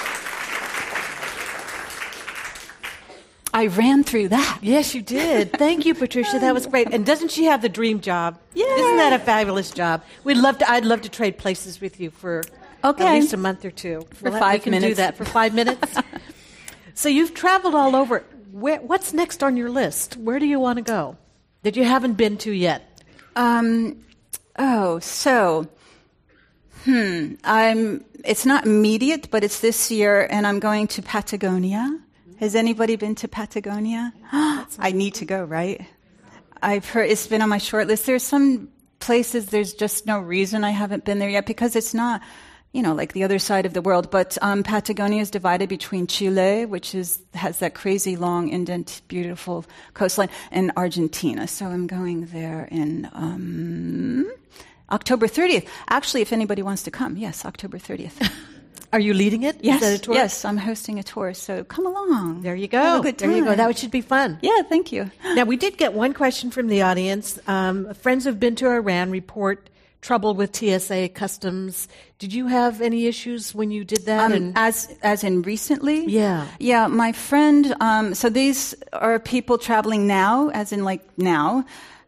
B: I ran through that.
A: Yes, you did. Thank you, Patricia. That was great. And doesn't she have the dream job?
B: Yeah.
A: Isn't that a fabulous job? We'd love to. I'd love to trade places with you for
B: okay.
A: at least a month or two.
B: For
A: we'll
B: five
A: we can
B: minutes.
A: do that for five minutes. So you've traveled all over. Where, what's next on your list? Where do you want to go that you haven't been to yet?
B: Um. Oh, so, hmm. I'm. It's not immediate, but it's this year, and I'm going to Patagonia. Has anybody been to Patagonia? I need to go, right? I've heard it's been on my short list. There's some places there's just no reason I haven't been there yet because it's not, you know, like the other side of the world. But um, Patagonia is divided between Chile, which is has that crazy long indent, beautiful coastline, and Argentina. So I'm going there in um, October thirtieth. Actually, if anybody wants to come, yes, October thirtieth.
A: Are you leading it?
B: Yes,
A: Is that a tour?
B: yes, I'm hosting a tour, so come along.
A: There you go.
B: Have a good time.
A: There you go. That should be fun.
B: Yeah, thank you.
A: Now, we did get one question from the audience. Um, friends who've been to Iran report trouble with T S A customs. Did you have any issues when you did that?
B: Um,
A: and
B: as as in recently?
A: Yeah.
B: Yeah, my friend, um, so these are people traveling now, as in like now,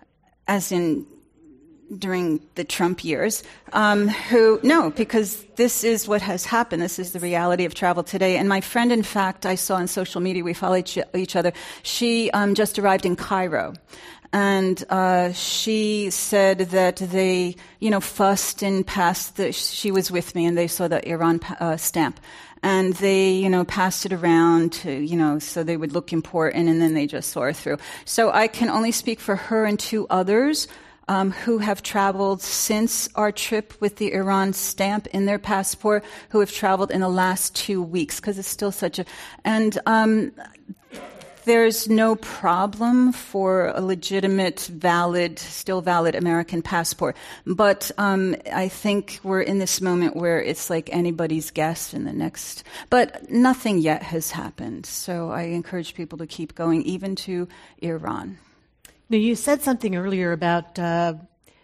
B: as in during the Trump years, um, who, no, because this is what has happened. This is the reality of travel today. And my friend, in fact, I saw on social media, we follow each, each other, she um, just arrived in Cairo. And uh, she said that they, you know, fussed and passed the, she was with me, and they saw the Iran uh, stamp. And they, you know, passed it around to, you know, so they would look important, and then they just saw her through. So I can only speak for her and two others Um, who have traveled since our trip with the Iran stamp in their passport, who have traveled in the last two weeks, because it's still such a... And um, there's no problem for a legitimate, valid, still valid American passport. But um, I think we're in this moment where it's like anybody's guess in the next... But nothing yet has happened. So I encourage people to keep going, even to Iran.
A: Now, you said something earlier about uh,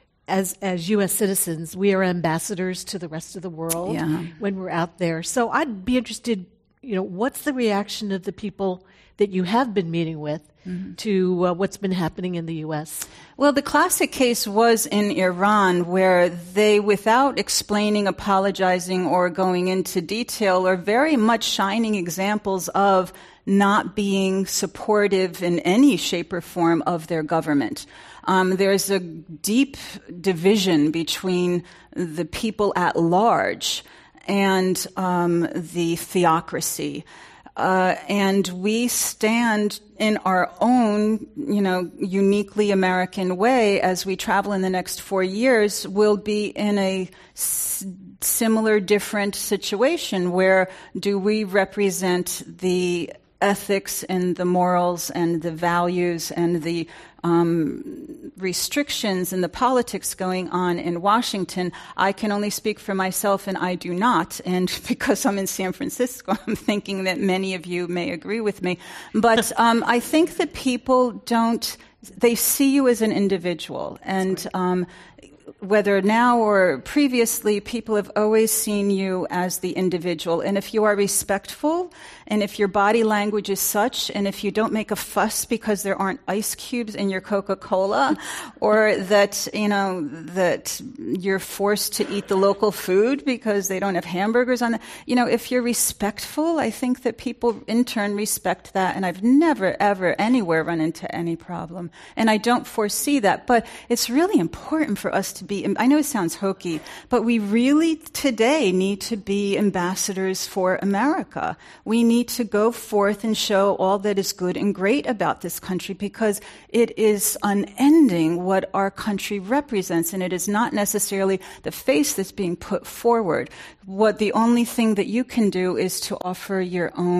A: as as U S citizens, we are ambassadors to the rest of the world
B: yeah.
A: when we're out there. So I'd be interested, you know, what's the reaction of the people that you have been meeting with mm-hmm. to uh, what's been happening in the U S?
B: Well, the classic case was in Iran, where they, without explaining, apologizing, or going into detail, are very much shining examples of not being supportive in any shape or form of their government. Um, there's a deep division between the people at large and um, the theocracy. Uh, and we stand in our own, you know, uniquely American way as we travel in the next four years. We'll be in a s- similar, different situation where do we represent the ethics and the morals and the values and the um, restrictions and the politics going on in Washington. I can only speak for myself, and I do not. And because I'm in San Francisco, I'm thinking that many of you may agree with me. But um, I think that people don't, they see you as an individual. And um, whether now or previously, people have always seen you as the individual. And if you are respectful, and if your body language is such, and if you don't make a fuss because there aren't ice cubes in your Coca-Cola, or that, you know, that you're forced to eat the local food because they don't have hamburgers on it, you know, if you're respectful, I think that people in turn respect that. And I've never, ever, anywhere run into any problem. And I don't foresee that. But it's really important for us to be, I know it sounds hokey, but we really today need to be ambassadors for America. We need to go forth and show all that is good and great about this country, because it is unending what our country represents, and it is not necessarily the face that's being put forward. What the only thing that you can do is to offer your own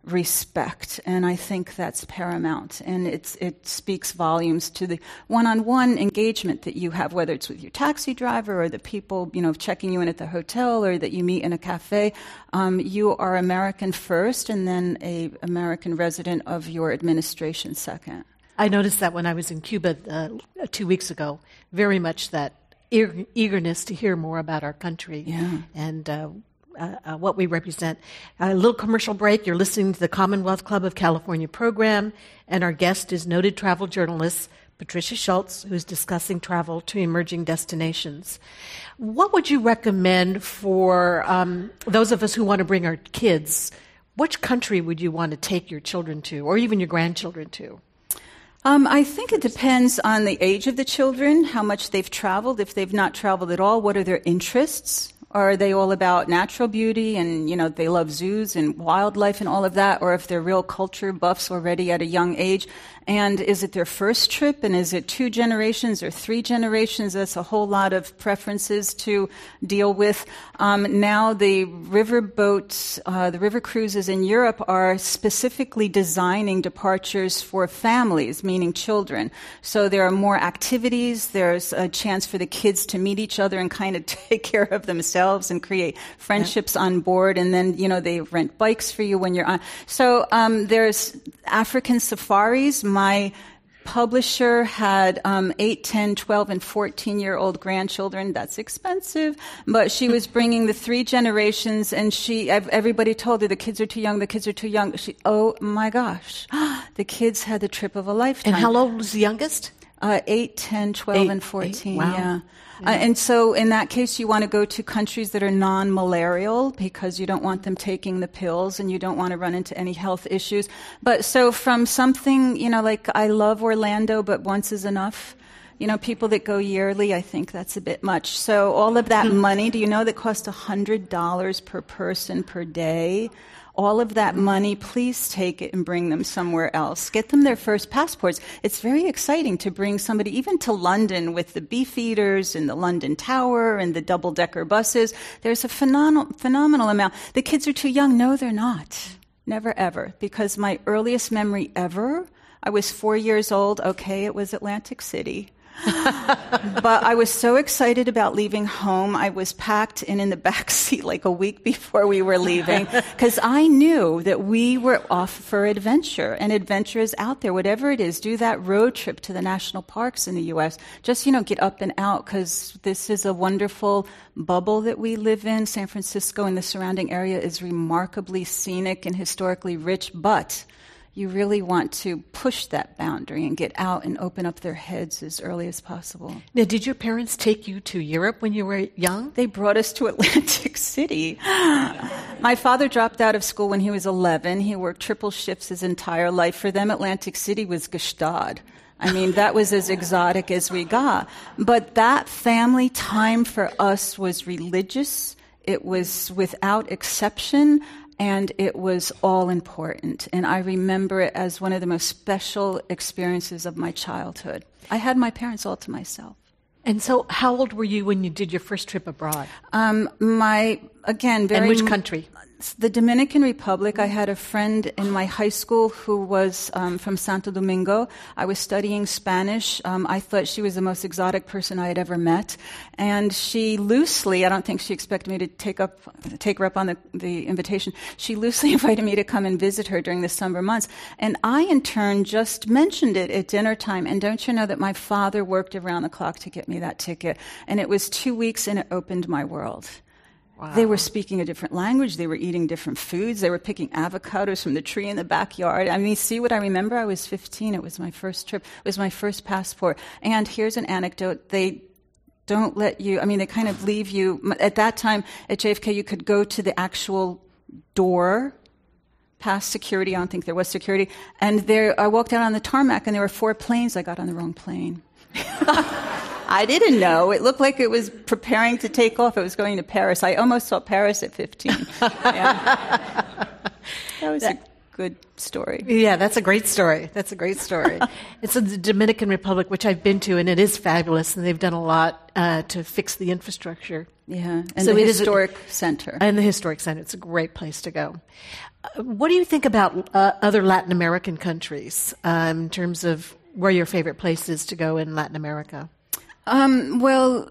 B: respect, and I think that's paramount. And it's, it speaks volumes to the one-on-one engagement that you have, whether it's with your taxi driver or the people, you know, checking you in at the hotel or that you meet in a cafe. Um, you are American first, and then a American resident of your administration second.
A: I noticed that when I was in Cuba uh, two weeks ago, very much that eager- eagerness to hear more about our country
B: Yeah.
A: and uh, uh, uh, what we represent. A little commercial break. You're listening to the Commonwealth Club of California program, and our guest is noted travel journalist Patricia Schultz, who's discussing travel to emerging destinations. What would you recommend for um, those of us who want to bring our kids? Which country would you want to take your children to, or even your grandchildren to?
B: Um, I think it depends on the age of the children, how much they've traveled. If they've not traveled at all, what are their interests? Are they all about natural beauty and, you know, they love zoos and wildlife and all of that? Or if they're real culture buffs already at a young age? And is it their first trip? And is it two generations or three generations? That's a whole lot of preferences to deal with. Um, now the river boats, uh, the river cruises in Europe are specifically designing departures for families, meaning children. So there are more activities. There's a chance for the kids to meet each other and kind of take care of themselves and create friendships yeah. on board. And then, you know, they rent bikes for you when you're on. So um, there's African safaris. My publisher had um, eight, ten, twelve, and fourteen-year-old grandchildren. That's expensive. But she was bringing the three generations, and she everybody told her the kids are too young, the kids are too young. She, oh, my gosh. The kids had the trip of a lifetime.
A: And how old was the youngest?
B: Uh, eight, ten, twelve,
A: eight, and
B: fourteen.
A: Eight. Wow.
B: Yeah.
A: Yeah.
B: Uh, and so in that case, you want to go to countries that are non-malarial because you don't want them taking the pills and you don't want to run into any health issues. But so from something, you know, like I love Orlando, but once is enough. You know, people that go yearly, I think that's a bit much. So all of that money, do you know that costs one hundred dollars per person per day? All of that money, please take it and bring them somewhere else. Get them their first passports. It's very exciting to bring somebody even to London with the Beefeaters and the London Tower and the double-decker buses. There's a phenomenal, phenomenal amount. The kids are too young. No, they're not. Never, ever. Because my earliest memory ever, I was four years old. Okay, it was Atlantic City. But I was so excited about leaving home. I was packed and in the back seat like a week before we were leaving because I knew that we were off for adventure, and adventure is out there. Whatever it is, do that road trip to the national parks in the U S. Just, you know, get up and out because this is a wonderful bubble that we live in. San Francisco and the surrounding area is remarkably scenic and historically rich, but you really want to push that boundary and get out and open up their heads as early as possible.
A: Now, did your parents take you to Europe when you were young?
B: They brought us to Atlantic City. My father dropped out of school when he was eleven. He worked triple shifts his entire life. For them, Atlantic City was Gstaad. I mean, that was as exotic as we got. But that family time for us was religious. It was without exception. And it was all important. And I remember it as one of the most special experiences of my childhood. I had my parents all to myself.
A: And so how old were you when you did your first trip abroad?
B: Um, my, again, very...
A: And which country?
B: The Dominican Republic. I had a friend in my high school who was um, from Santo Domingo. I was studying Spanish. Um, I thought she was the most exotic person I had ever met. And she loosely, I don't think she expected me to take up, take her up on the, the invitation, she loosely invited me to come and visit her during the summer months. And I, in turn, just mentioned it at dinner time. And don't you know that my father worked around the clock to get me that ticket? And it was two weeks and it opened my world. Wow. They were speaking a different language. They were eating different foods. They were picking avocados from the tree in the backyard. I mean, see what I remember? I was fifteen. It was my first trip. It was my first passport. And here's an anecdote. They don't let you, I mean, they kind of leave you. At that time, at J F K, you could go to the actual door past security. I don't think there was security. And there, I walked out on the tarmac, and there were four planes. I got on the wrong plane. I didn't know. It looked like it was preparing to take off. It was going to Paris. I almost saw Paris at fifteen. Yeah. That was that, a good story.
A: Yeah, that's a great story. That's a great story. It's in the Dominican Republic, which I've been to, and it is fabulous, and they've done a lot uh, to fix the infrastructure.
B: Yeah, and
A: so
B: the
A: it
B: historic
A: is a,
B: center.
A: And the historic center. It's a great place to go. Uh, what do you think about uh, other Latin American countries um, in terms of where your favorite place is to go in Latin America?
B: Um, well,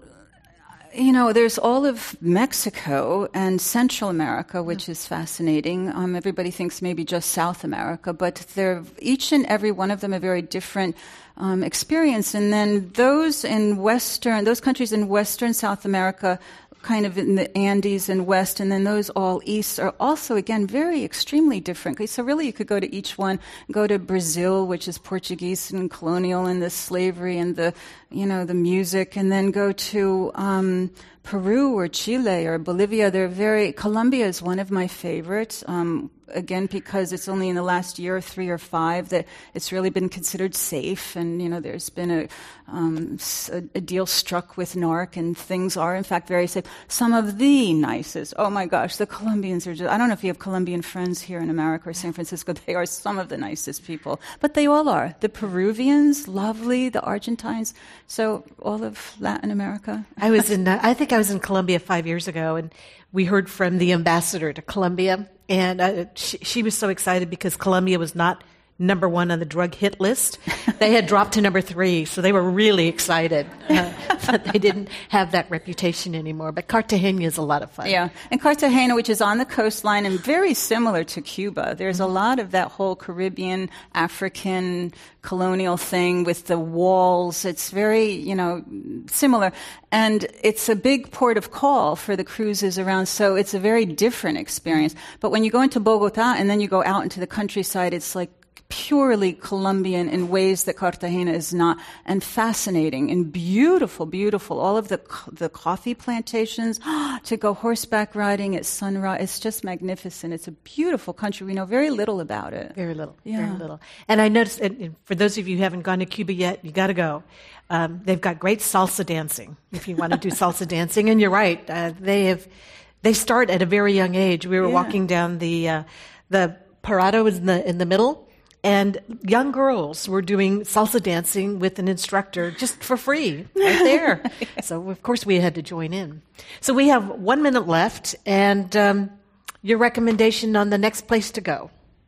B: you know, there's all of Mexico and Central America, which is fascinating. Um, everybody thinks maybe just South America, but they're each and every one of them a very different um, experience. And then those in Western, those countries in Western South America, kind of in the Andes and West, and then those all East are also, again, very extremely different. So really you could go to each one, go to Brazil, which is Portuguese and colonial, and the slavery and the, you know, the music, and then go to um, Peru or Chile or Bolivia. They're very, Colombia is one of my favorites. Um, Again, because it's only in the last year or three or five that it's really been considered safe, and you know there's been a, um, a, a deal struck with NARC, and things are in fact very safe. Some of the nicest. Oh my gosh, the Colombians are just. I don't know if you have Colombian friends here in America or San Francisco. They are some of the nicest people, but they all are. The Peruvians, lovely. The Argentines. So all of Latin America.
A: I was in. Uh, I think I was in Colombia five years ago, and we heard from the ambassador to Colombia. And uh, she, she was so excited because Colombia was not number one on the drug hit list. They had dropped to number three, so they were really excited. Uh, but they didn't have that reputation anymore. But Cartagena is a lot of fun.
B: Yeah, and Cartagena, which is on the coastline and very similar to Cuba. There's a lot of that whole Caribbean, African, colonial thing with the walls. It's very, you know, similar. And it's a big port of call for the cruises around, so it's a very different experience. But when you go into Bogota and then you go out into the countryside, it's like purely Colombian in ways that Cartagena is not, and fascinating and beautiful, beautiful. All of the the coffee plantations, to go horseback riding at sunrise. It's just magnificent. It's a beautiful country. We know very little about it.
A: Very little,
B: yeah.
A: very little. And I noticed, and, and for those of you who haven't gone to Cuba yet, you got to go. Um, they've got great salsa dancing if you want to do salsa dancing. And you're right, uh, they have. They start at a very young age. We were
B: yeah.
A: walking down the uh, the Parado is in the in the middle. And young girls were doing salsa dancing with an instructor just for free, right there. So, of course, we had to join in. So we have one minute left, and um, your recommendation on the next place to go.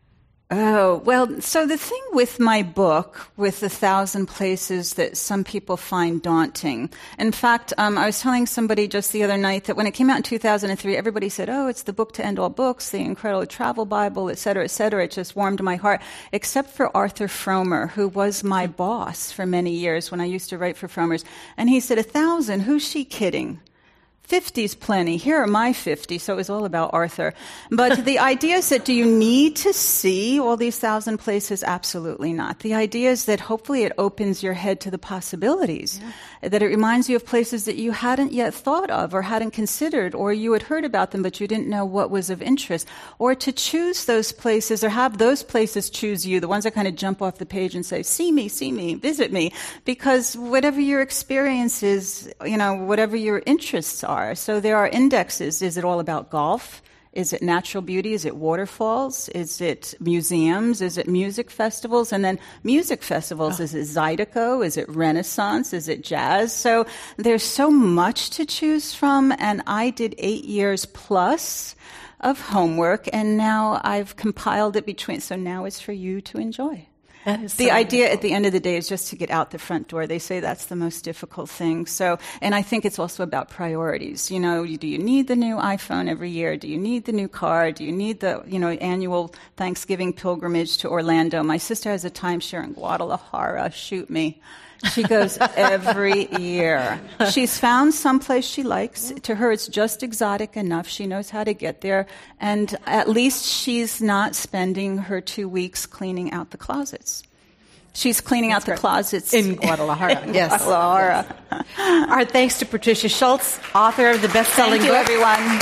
B: Oh, well, so the thing with my book, with the thousand places that some people find daunting. In fact, um, I was telling somebody just the other night that when it came out in two thousand three, everybody said, oh, it's the book to end all books, the incredible travel Bible, et cetera, et cetera. It just warmed my heart, except for Arthur Fromer, who was my boss for many years when I used to write for Fromers. And he said, a thousand, who's she kidding? fifty's plenty. Here are my fifty, so it was all about Arthur. But the idea is that do you need to see all these thousand places? Absolutely not. The idea is that hopefully it opens your head to the possibilities, yeah. that it reminds you of places that you hadn't yet thought of or hadn't considered, or you had heard about them but you didn't know what was of interest, or to choose those places or have those places choose you, the ones that kind of jump off the page and say, see me, see me, visit me, because whatever your experience is, you know, whatever your interests are. So there are indexes. Is it all about golf? Is it natural beauty? Is it waterfalls? Is it museums? Is it music festivals? And then music festivals, oh. Is it Zydeco? Is it Renaissance? Is it jazz? So there's so much to choose from, and I did eight years plus of homework, and now I've compiled it between, so now it's for you to enjoy. The so idea wonderful. At the end of the day is just to get out the front door. They say that's the most difficult thing. So, and I think it's also about priorities. You know, do you need the new iPhone every year? Do you need the new car? Do you need the, you know, annual Thanksgiving pilgrimage to Orlando? My sister has a timeshare in Guadalajara. Shoot me. She goes every year. She's found someplace she likes. To her, it's just exotic enough. She knows how to get there. And at least she's not spending her two weeks cleaning out the closets. She's cleaning That's out right. the closets.
A: In Guadalajara,
B: in
A: yes.
B: Guadalajara.
A: Our thanks to Patricia Schultz, author of the best-selling
B: Thank you,
A: book.
B: everyone.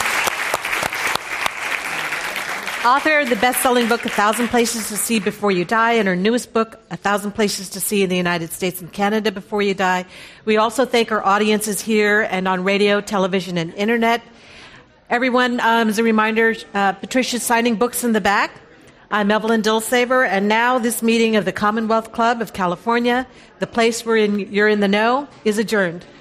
A: Author of the best-selling book, A Thousand Places to See Before You Die, and her newest book, A Thousand Places to See in the United States and Canada Before You Die. We also thank our audiences here and on radio, television, and internet. Everyone, um, as a reminder, uh, Patricia's signing books in the back. I'm Evelyn Dilsaver, and now this meeting of the Commonwealth Club of California, the place where in, you're in the know, is adjourned.